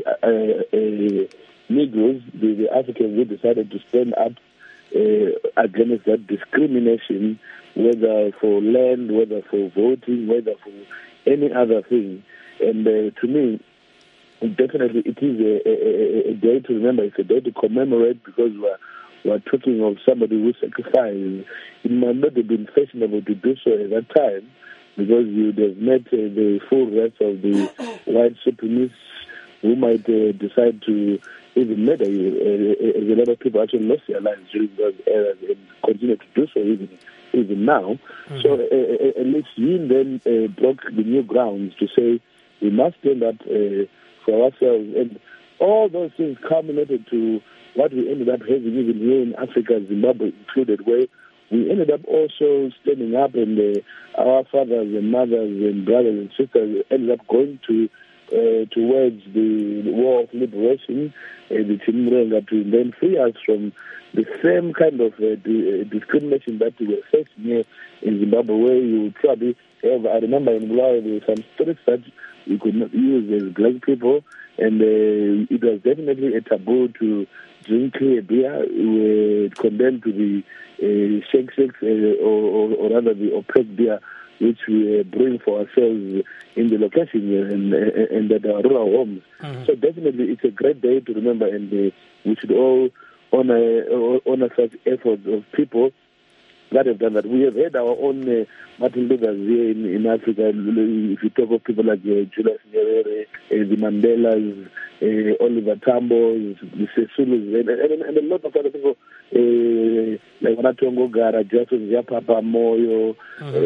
Negroes, the Africans, who decided to stand up against that discrimination, whether for land, whether for voting, whether for any other thing. And to me, definitely it is a day to remember. It's a day to commemorate, because we're talking of somebody who sacrificed. It might not have been fashionable to do so at that time, because you'd have met the full rest of the white supremacists who might decide to even murder you. A lot of people actually lost their lives during those eras and continue to do so even now. So at least he then broke the new grounds to say we must stand up for ourselves. And all those things culminated to what we ended up having even here in Africa, Zimbabwe included, where we ended up also standing up, and our fathers and mothers and brothers and sisters ended up going towards the war of liberation, the Chimurenga, to then free us from the same kind of discrimination that we were facing here in Zimbabwe, where you would probably have, I remember in Bulawayo there were some streets that we could not use as black people, and it was definitely a taboo to drink clear beer. We were condemned to the shakes, or rather the oppressed beer, which we bring for ourselves in the location and at our rural homes. So definitely it's a great day to remember, and we should all honor such efforts of people that have done that. We have had our own Martin Luthers here in Africa. If you talk of people like Julius Nyerere, the Mandelas, Oliver Tambo, the Sesulus, and a lot of other people, like Wanatongo Gara, Jason Yapapa Moyo,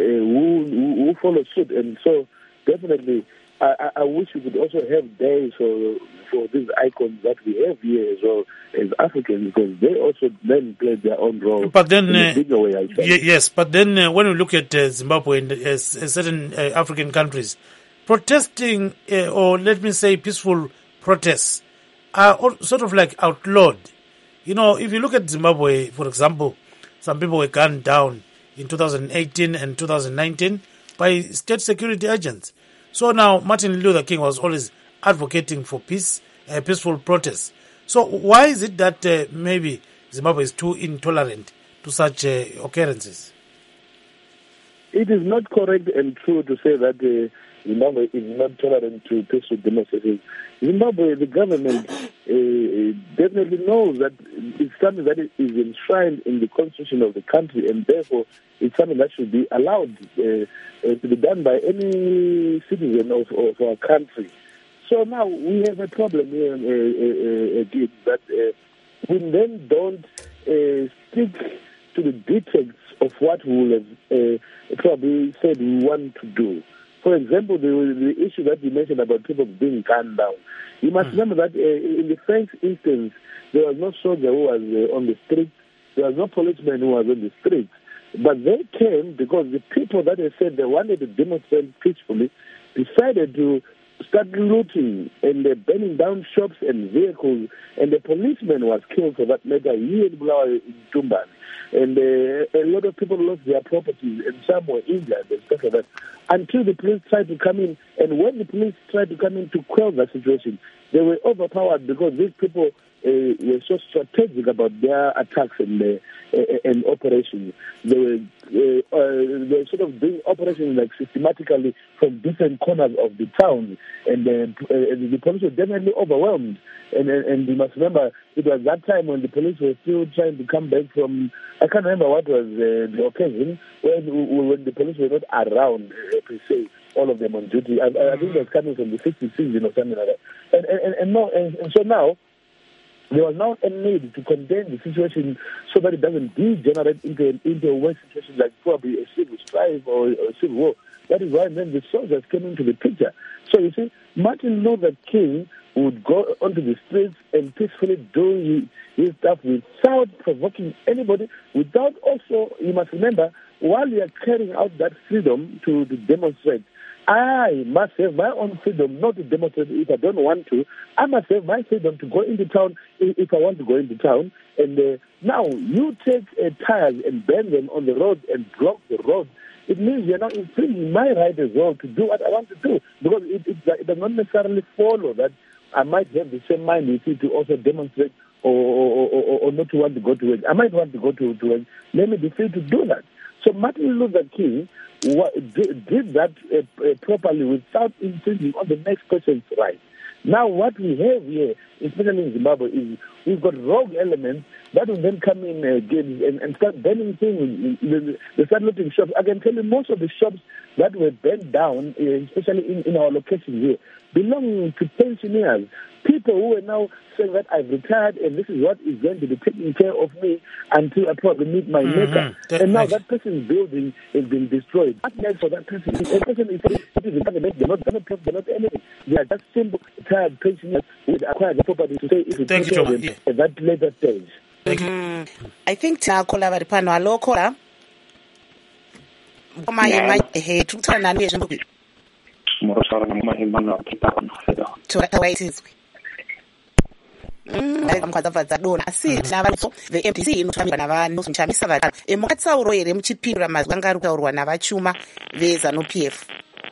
who follow suit. And so definitely I wish we could also have days for these icons that we have here as well as Africans, because they also then played their own role. But then, in a bigger way, yes, but then when we look at Zimbabwe and certain African countries, protesting, or let me say peaceful protests, are sort of like outlawed. You know, if you look at Zimbabwe, for example, some people were gunned down in 2018 and 2019 by state security agents. So now Martin Luther King was always advocating for peace, peaceful protests. So why is it that maybe Zimbabwe is too intolerant to such occurrences? It is not correct and true to say that Zimbabwe is not tolerant to peaceful demonstrations. Zimbabwe, the government definitely knows that it's something that is enshrined in the constitution of the country, and therefore it's something that should be allowed to be done by any citizen of our country. So now we have a problem here again that we then don't stick to the details of what we will have probably said we want to do. For example, the issue that you mentioned about people being gunned down. You must remember that in the first instance, there was no soldier who was on the street. There was no policeman who was on the street. But they came because the people that they said they wanted to demonstrate peacefully decided to start looting and burning down shops and vehicles. And the policeman was killed for that matter here in Bulawayo, in Tumban. And a lot of people lost their properties and some were injured and stuff like that. Until the police tried to come in, and when the police tried to come in to quell the situation, they were overpowered because these people were so strategic about their attacks and operations. They were sort of doing operations like systematically from different corners of the town, and the police were definitely overwhelmed. And you must remember, it was that time when the police were still trying to come back from, I can't remember what was the occasion, when the police were not around, per se, all of them on duty. I think it was coming from the 60th season or something like that. And so now, there was now a need to contain the situation so that it doesn't degenerate into a worse situation like probably a civil strife or a civil war. That is why then the soldiers came into the picture. So you see, Martin Luther King would go onto the streets and peacefully do his stuff without provoking anybody, without also, you must remember, while you are carrying out that freedom to demonstrate, I must have my own freedom not to demonstrate if I don't want to. I must have my freedom to go into town if I want to go into town. And now you take tires and burn them on the road and block the road. It means you're now infringing my right as well to do what I want to do. Because it does not necessarily follow that I might have the same mind with you to also demonstrate or not to want to go to work. I might want to go to work. Let me be free to do that. So Martin Luther King did that properly without infringing on the next person's right. Now what we have here, especially in Zimbabwe, is we've got rogue elements that will then come in and start burning things. They start looting shops. I can tell you most of the shops that were burnt down, especially in our location here, belong to pensioners, people who are now saying that I've retired and this is what is going to be taking care of me until I probably meet my maker. And now that person's building is being destroyed. What next for that person? A person is the government, they're not government, they're not anything. They are just simple retired pensioners who acquire the property to say if it's at that later stage. I think Takola Varipano Alokola. The MTC inotambira navanhu nchamisa vatano mukatsauro here muchipindura mazwi anga ari kutaurwa navachuma veZANU-PF.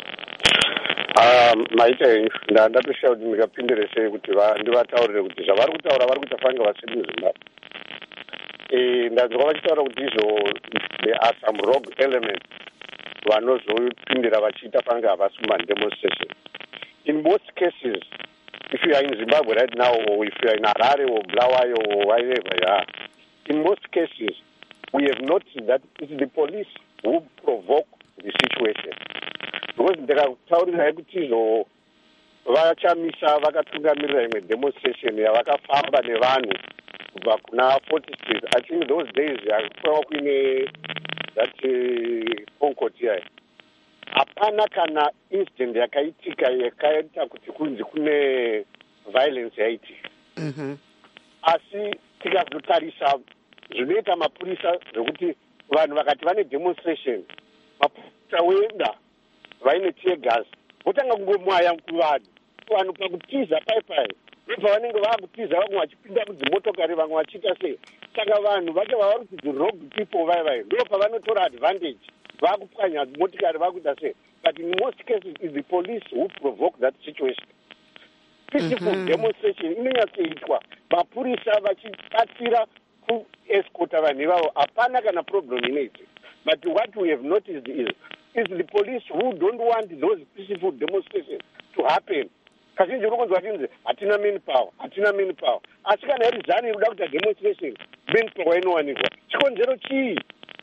maite ndatoshaura kuti ndikapindure sei kuti ndivataurire kuti zvavari kutaura vari kuita fange vasiri muZimbabwe. Ndanzwa vachitaura kuti izvo there are some rogue elements vanozopindira vachiita fange havasi mumademonstration. In most cases, if you are in Zimbabwe right now, or if you are in Harare or Bulawayo or wherever you are, in most cases, we have noticed that it is the police who provoke the situation. Because ndakataurira kuti izvo vachamisa vakatungamirira imwe demonstration yavakafamba nevanhu kubva kuna 40 Street. I think those days kwaiva kuine that Concord here. Hapana kana incident yakaitika yakaita kuti kunzi kune violence yaitika. Asi tikazotarisa zvinoita mapurisa zvokuti vanhu vakati vane demonstration, mapurisa wenda vaine tear gas votanga kungomwaya kuvanhu pakutiza paipai ndobva vanenge vaakutiza vamwe vachipinda mudzimotokari vamwe vachiita sei. Saka vanhu vacho vavari kuti rogue people vaivai ndo pavanotora advantage vaakupwanya motikari vakuita sei. But in most cases it's the police who provoke that situation. Peaceful demonstration inonyatsoitwa mapurisa vachibatsira kuescota vanhu ivavo hapana kana problem inezi. But what we have noticed is the police who don't want those peaceful demonstrations to happen. Kazhinji unokonzwa tinzi hatina manpower. Asi kana iri zani inoda kuita demonstration, manpower inowanikwa. Chikonzero chii?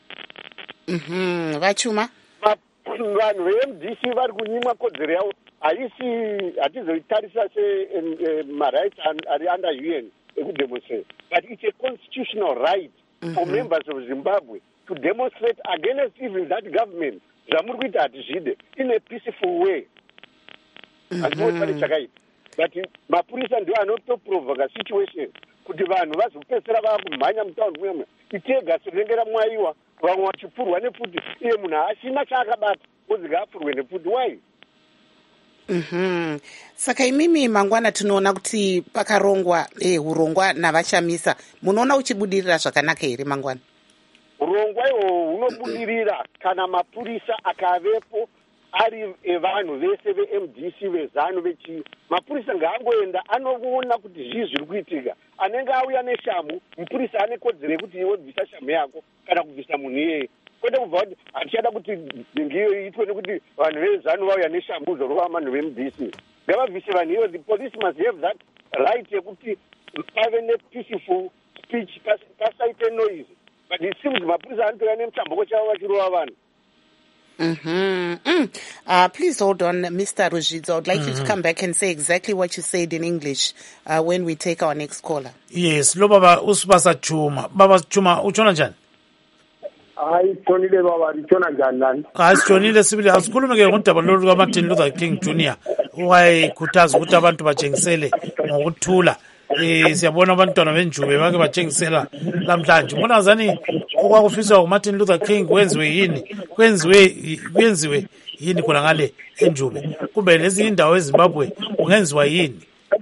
Vachuma? Vanhu veMDC vari kunyimwa kodzero yavo hatizoitarisa semarights ari under UN ekudemonstrate. But it's a constitutional right for members of Zimbabwe to demonstrate against even that government. Zvamuri kuita hatizvide in a peaceful way. Hazipari chakaita. But mapurisa ndio anotoprovoka situation kuti vanhu vazopedzisira vakumhanya mutauni mwemwe. Itega sonengera mwaiwa vamwe vachipfurwa nepfuti iye munhu haasina chaakabata kunzi ngaapfurwe nepfuti. Why? Saka imimi mangwana tinoona kuti pakarongwa urongwa navachamisa, munoona uchibudirira zvakanaka here mangwana? Urongwa ihwo hunobudirira kana mapurisa akavepo ari vanhu vese veMDC vezanu vechi. Mapurisa ngaangoenda anoona kuti zvii zviri kuitika. Anenge auya neshamhu, mupurisa ane kodzero yekuti iwe bvisa shamhu yako kana kubvisa munhu iyeye. Kwete kubva kuti hatichada kuti ngiyo iitwe nekuti vanhu vezanu vauya neshamhu zorova vanhu veMDC. Ngavabvise vanhu ivo. The police must have that right yekuti pave nepeaceful speech pasaite noise. But it seems mapurisa anotoya nemuchamboko chavo vachirova vanhu. Please hold on, Mr. Ruzhidzo. I would like you to come back and say exactly what you said in English when we take our next caller. Yes, lo baba usibasa Chuma. Baba Chuma, uchona njani? Hayi Tonile baba, uchona njani nani? Hayi Tonile sibili asikhulume ke ngondaba lolu kaMartin Luther King Jr. Wayekhuthaza ukuthi abantu batshengisele ngokuthula. Siyabona abantwana benjube bake batshengisela namhlanje. Mbona zani okwakufiswa uMartin Luther King kwenziwe yini? Kwenziwe yini khona ngale enjube? Kumbe lezi indawo eZimbabwe kungenziwa yini?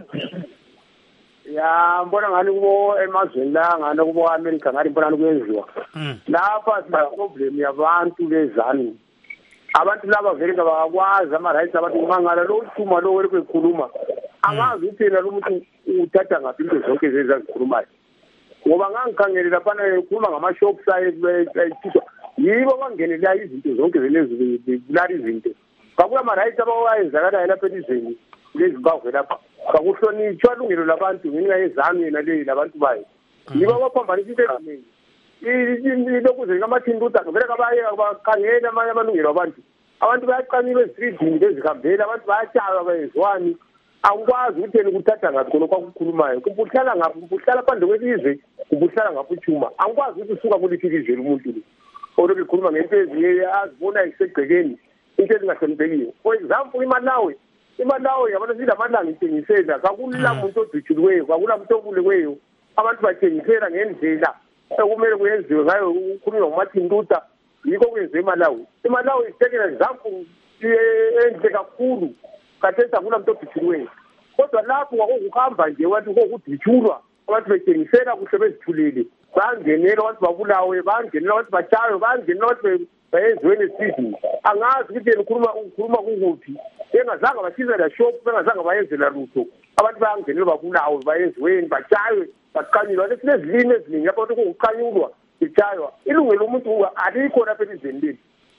Ya mbona ngani kubo emazweni la ngani kubo America ngani mbona kwenziwa. Lapha sina problem yabantu bezanu. Abantu laba vele ngabakwazi ama-rights abantu mangala lo uthuma lo weri kwekhuluma. Angazi uthina lo muntu uthatha ngaphi into zonke zezazikhulumayo. Ngoba ngangikhangelela lapha ekhuluma ngama-shops ayithithwa. Yibo bangenelela izinto zonke lezi zibulala izinto. Kakula ama-rights abawayenzakalayo lapha elizweni leZimbabwe lapha. Kakuhlonitshwa ilungelo labantu ngenxa yezanu yena leyi labantu bayo. Yibo abaphambanisa into eziningi. Lokhu zikaMartin Luther vele kabaye bakhangela amanye amalungelo abantu. Abantu bayaqanile ezitridini bezihambela, abantu bayatshaywa bayezwani. Angikwazi ukuthi yena kuthatha ngaphi khona kwakukhulumayo. Kubuhlala ngaphi, kubuhlala phandle kwelizwe, kubuhlala ngaphi uChuma. Angikwazi ukuthi usuka kuliphi ilizwe umuntu lo. Olobe ekhuluma ngento azibona isegcekeni, into ezingahloniphekile. For example, iMalawi yabona silamalanga ithengisela, kakula muntu odutshuliweyo, kakula muntu obuleweyo. Abantu bathengisela ngendlela ekumele kuyenziwe ngayo ukukhulunywa nguMartin Luther. Yikho kwenziwe eMalawi. iMalawi isekela example enhle kakhulu. Kathesa kula muntu odutshuliweyo. Kodwa lapho kwakuhamba nje wathi kokudutshulwa, abantu bethengisela kuhle bezithulile. Bangenela abantu babulawe, bangenela abantu batshaywe, bangenela abantu bayenziwe nesizini. Angazi ukuthi yena ukhuluma kukuphi. Bengazange basize la shop, bengazange bayenzela lutho. Abantu bayangenela babulawe, bayenziweni, batshaywe, baqanyulwa. Lesilezilimi eziningi lapho ukuthi kuqanyulwa, betshaywa. Ilungelo lomuntu alikho lapha elizweni lethu.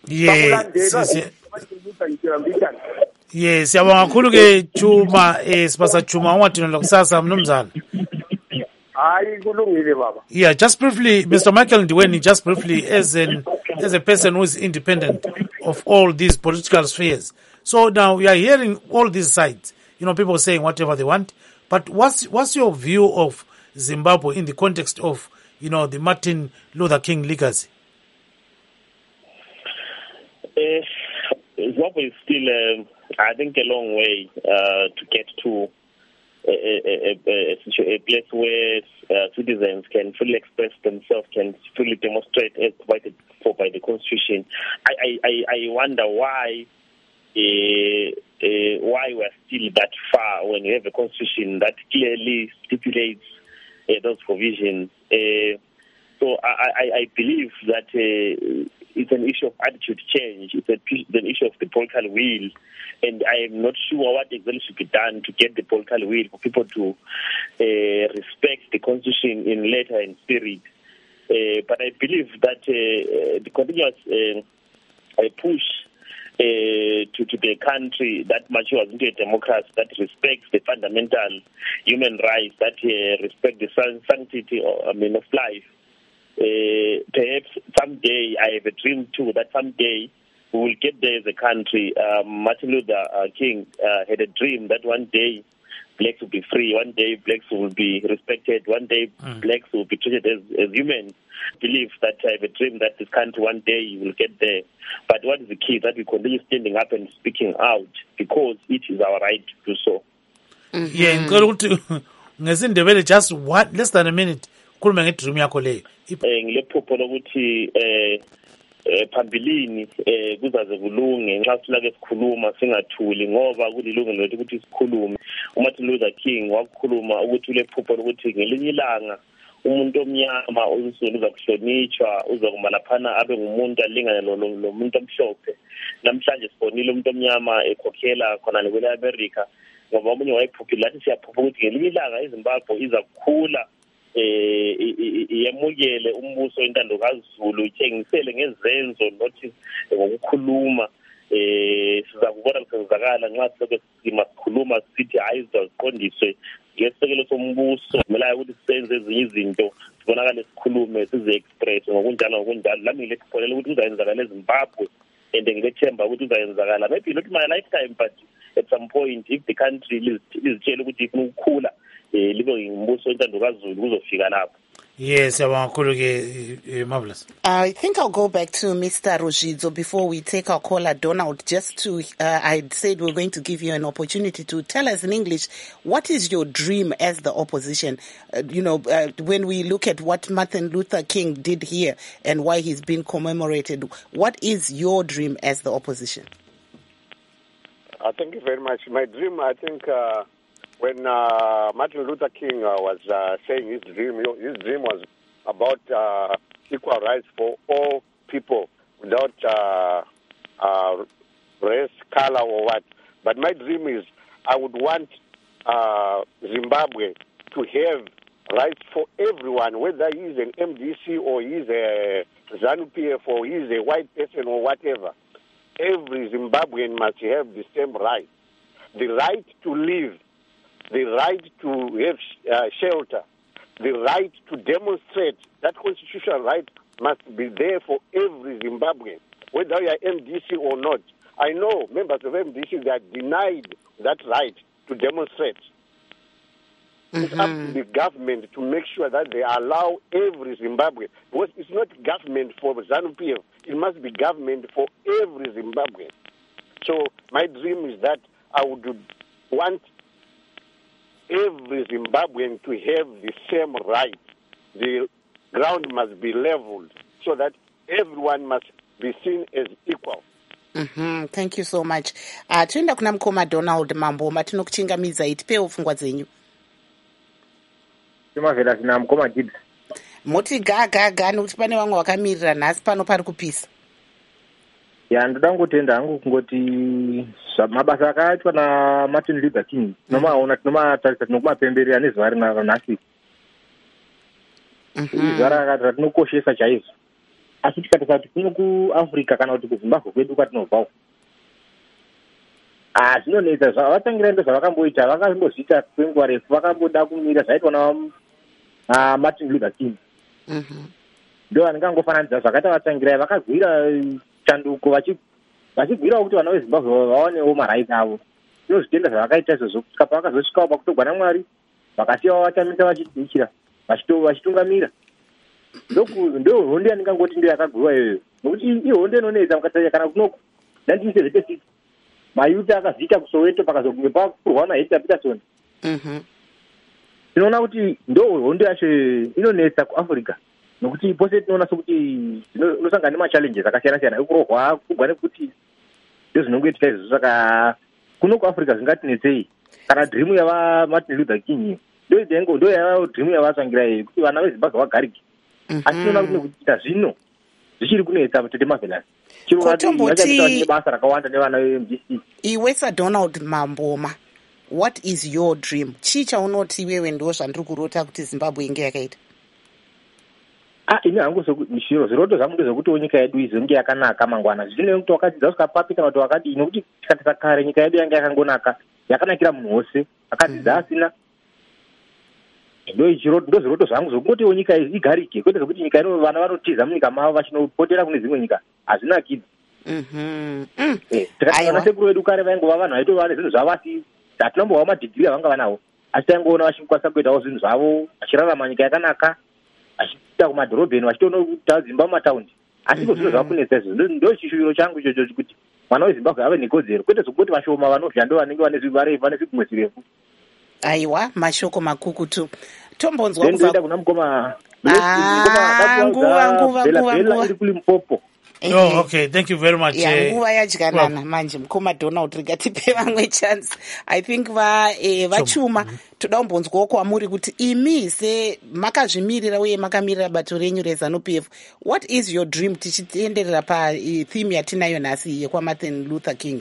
Yes, siyabonga kakhulu ke Chuma, sibasa Chuma ungadinela kusasa mnumzana. Hayi kulungile baba. Yeah, just briefly, Mr. Michael Ndiweni, just briefly, as a person who is independent of all these political spheres. So now we are hearing all these sides, people saying whatever they want. But what's your view of Zimbabwe in the context of, the Martin Luther King legacy? Zimbabwe is still, I think, a long way to get to a place where citizens can fully express themselves, can fully demonstrate as provided for by the Constitution. I wonder why we're still that far when we have a Constitution that clearly stipulates those provisions. So I believe that it's an issue of attitude change. It's an issue of the political will. And I am not sure what exactly should be done to get the political will for people to respect the constitution in letter and spirit. But I believe that the continuous push to be a country that matures into a democracy that respects the fundamental human rights, that respect the sanctity of life. Perhaps someday, I have a dream too, that someday we will get there as a country. Martin Luther King had a dream that one day blacks will be free, one day blacks will be respected, one day blacks will be treated as humans. I believe that I have a dream that this country one day will get there. But what is the key? That we continue standing up and speaking out, because it is our right to do so. Yeah, just what, less than a minute. Ngilephupho lokuthi phambilini kuzaze kulunge nxa silake sikhuluma singathuli ngoba kulilungelo lethu ukuthi sikhulume. uMartin Luther King wakhuluma ukuthi ulephupho lokuthi ngelinye ilanga umuntu omnyama uza kuhlonitshwa, uzokuba laphana abe ngumuntu alingane lo muntu omhlophe. Namhlanje sibonile umuntu omnyama ekhokhela khona kwele America, ngoba omunye wayephuphile lathi siyaphupha ukuthi ngelinye ilanga iZimbabwe izakukhula yemukele umbuso wentando kaZulu, itshengisele ngezenzo nothi ngokukhuluma. Sizakubona kusenzakala nxa siloke sikhuluma sithi hayi siqondiswe ngesekelo sombuso, kumele ukuthi senze ezinye izinto sibonakale sikhulume size-express ngokunjalo. Lami ngilekupholela ukuthi kuzayenzakala eZimbabwe, and ngilethemba ukuthi kuzayenzakala, maybe not my lifetime, but at some point if the country lizitshela ukuthi ifuna ukukhula libe ngumbuso wentando kaZulu kuzofika lapho. Yes, marvelous. I think I'll go back to Mr. Rujidzo before we take our caller Donald. Just to, I said we're going to give you an opportunity to tell us in English, what is your dream as the opposition? When we look at what Martin Luther King did here and why he's been commemorated, what is your dream as the opposition? Thank you very much. My dream, I think, when Martin Luther King was saying his dream was about equal rights for all people without race, color, or what. But my dream is I would want Zimbabwe to have rights for everyone, whether he is an MDC or he is a ZANU-PF or he is a white person or whatever. Every Zimbabwean must have the same right. The right to live, the right to have shelter, the right to demonstrate. That constitutional right must be there for every Zimbabwean, whether you are MDC or not. I know members of MDC, they are denied that right to demonstrate. It's up to the government to make sure that they allow every Zimbabwean. Because it's not government for ZANU-PF. It must be government for every Zimbabwean. So my dream is that I would want every Zimbabwean to have the same right. The ground must be leveled so that everyone must be seen as equal. Thank you so much. Tuenda kuna mkoma Donald Mamboma tinokuchingamidza itipewo pfungwa dzenyu. Timavela sina mkoma Gibbs. Moti gaga nokuti pane vamwe vakamirira nhasi pano pari kupisa. Ya ndoda ngotenda hangu kungoti mabasa akaitwa na Martin Luther King tinomatarisa tinokumapemberera nezuva rinhasi. Zuva rakati tinokoshesa chaizvo. Asi tikatarisa kuti kuno kuAfrica kana kuti kuZimbabwe kwedu kwatinobvawo, zvinonetsa. Zvavatangira ndo zvavakamboita, vakambozviita kwenguva refu, vakamboda kumira zvaitwa na Martin Luther King. Ndo vandingangofananidza zvakaita vatangirai, vakagwira chanduko vachigwirawo kuti vana veZimbabwe vawanewo maraiti avo. Tinozvitenda zvavakaita izvozvo, kusvika pavakazosvikawo pakutogwa naMwari, vakasiyawo vachamisa vachidhikira, vachitungamira. Ndo hondo yandingangoti ndo yakagwiwa iyoyo, nokuti ihondo inonetsa mukatarisa kana kunoko 1976 mayuta akazviita kuSoweto pakazoguma pakurwa naHector Peterson. Tinoona kuti ndo hondo yacho inonetsa kuAfrica, nokuti pose tinoona sokuti unosangana nemachallenges akasiyana-siyana ekurohwa, kugwa nekuti ndo zvinongoitika izvozvo. Saka kuno kuAfrica zvingatinetsei kana dream yava Martin Luther King ndo yava dream yavatsvangirai kuti vana veZimbabwe vagarike. Asi tinoona kuti nekuita zvino zvichiri kunetsa Tete Marvelous. Kotomboti basa rakawanda nevana veMDC. Iwe saDonald Mamboma, what is your dream? Chii chaunoti wewe ndo zvandiri kurota kuti Zimbabwe inge yakaita? Ini hangu zviro ziroto zvangu ndezvekuti nyika yedu izonge yakanaka mangwana. Zvine kuti wakadzidza usikapapi kana kuti wakadini, nokuti tikatisa kare nyika yedu yanga yakangonaka, yakanakira munhu wose, akadzidza asina. Ndo ziroto zvangu zvokungoti nyika igarike, kwete zvekuti nyika ino vana vanotiza munyika mavo vachinopotera kune dzimwe nyika. Hazvinakidzi. Tikati sekuru vedu kare vaingova vanhu vaitova nezvinhu zvavo asi hatinombowa madhigirii avanga vanawo. Asi taingoona vachikwanisa kuitawo zvinhu zvavo, vachirarama nyika yakanaka, vachiita kumadhorobheni, vachitoona dzimba mumataundi. Asi ko zviro zvakunetsa izvo. Ndo chishuviro changu ichocho kuti mwana weZimbabwe ave nekodzero, kwete zvekuti vashoma vanovhya ndo vanenge vane zvigumwe zvirefu. Aiwa, mashoko makukutu. Tombonzwa kuza kuna mukoma nguva iri kuli Mpopo. Oh, okay. Thank you very much. Nguva yadyanana manje mukoma Donald rigatipe vamwe chance. I think vachuma toda kumbonzwawo kwamuri kuti imi se makazvimirira uye makamirira bato renyu reZANU-PF. What is your dream tichienderera theme yatinayo nhasi yekwaMartin Luther King?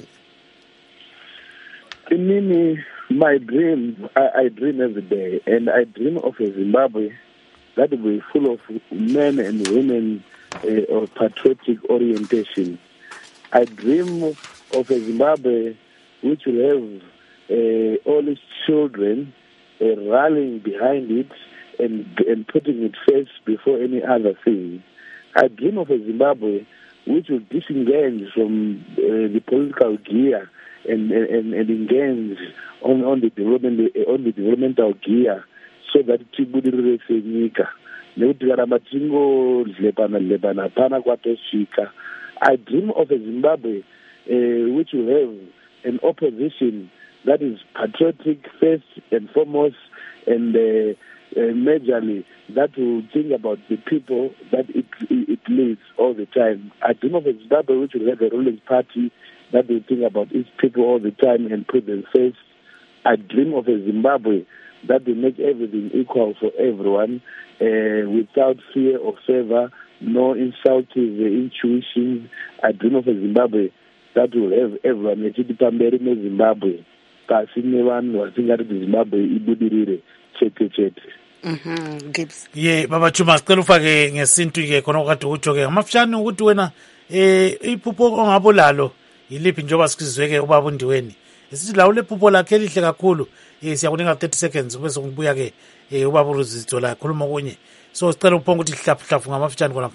Inini, my dream, I dream every day, and I dream of a Zimbabwe that will be full of men and women of patriotic orientation. I dream of a Zimbabwe which will have all its children rallying behind it and putting it first before any other thing. I dream of a Zimbabwe which will disengage from the political gear and engage on the developmental gear so that tibudirire senyika. Nekuti karamba tingodlepana hapana kwatosvika. I dream of a Zimbabwe which will have an opposition that is patriotic first and foremost, and majorly that will think about the people that it leads all the time. I dream of a Zimbabwe which will have a ruling party that will think about its people all the time and put them first. I dream of a Zimbabwe that will make everything equal for everyone without fear or favor, no insulting the intuition. I dream of a Zimbabwe that will have everyone nechiti pamberi meZimbabwe kasi nevanhu vasingati Zimbabwe ibudirire chete. Gibbs. Baba Chuma sicela ufake ngesintu ke khona okade utsho ke ngamafishane ukuthi wena iphupho ongabo lalo yiliphi njengoba sikizweke ubaba uNdiweni. Isithi lawo lephupho lakhe elihle kakhulu. Siyakunika 30 seconds bese ngibuya ke ubaba uRuzitho la khuluma kunye. So sicela uphonga ukuthi hlafu ngamafishane khona.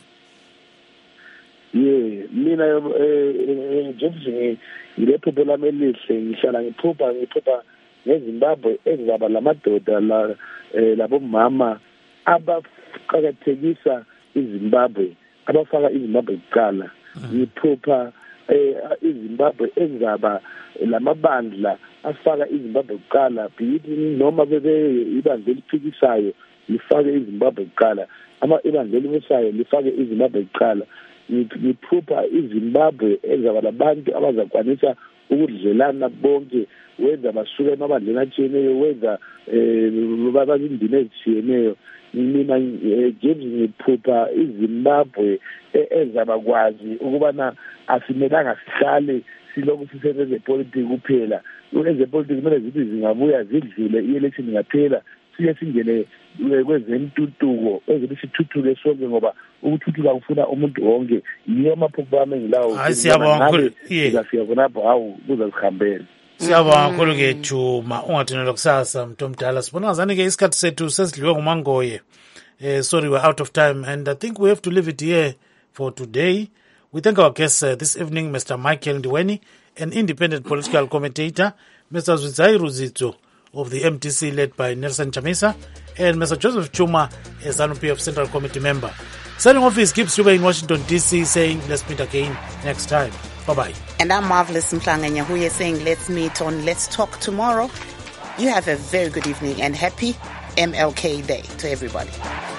Mina nje ngilephupho lami elihle ngihlala ngiphupha ngeZimbabwe ezaba lamadoda labomama abaqakathekisa iZimbabwe, abafaka iZimbabwe kuqala. Ngiphupha iZimbabwe ezaba lamabandla afaka iZimbabwe kuqala, bithi noma bebe ibandla eliphikisayo lifake iZimbabwe kuqala, ibandla elibusayo lifake iZimbabwe kuqala. Ngiphupha iZimbabwe ezaba labantu abazakwanisa ukudlelana bonke, wenza basuke emabandleni atshiyeneyo, wenza babazindima ezitshiyeneyo. Mina ngiphupha iZimbabwe ezabakwazi ukubana asimelanga sihlale silokhu sisebenza epolitiki kuphela. Ezepolitiki kumele zithi zingabuya zidlule i-election ngaphela, siye singene kwezentuthuko ezithi sithuthuke sonke, ngoba ukuthuthuka kufuna umuntu wonke. Yiyo amaphupho ami engilawo. Siyabonga khonapho, hawu kuzasihambela. Siyabonga kakhulu ke Juma, ungathonela kusasa mntu omdala. Sibona ngazani ke isikhathi sethu sesidliwe nguMangoye. Sorry, we're out of time, and I think we have to leave it here for today. We thank our guests this evening, Mr. Michael Ndiweni, an independent political commentator, Mr. Zwizai Ruzitho of the MTC led by Nelson Chamisa, and Mr. Joseph Chuma, a ZANU-PF Central Committee member. Signing off is Gibbs Juba in Washington, D.C., saying let's meet again next time. Bye-bye. And I'm Marvelous Mhlanga Nyahuye saying let's meet on Let's Talk tomorrow. You have a very good evening and happy MLK Day to everybody.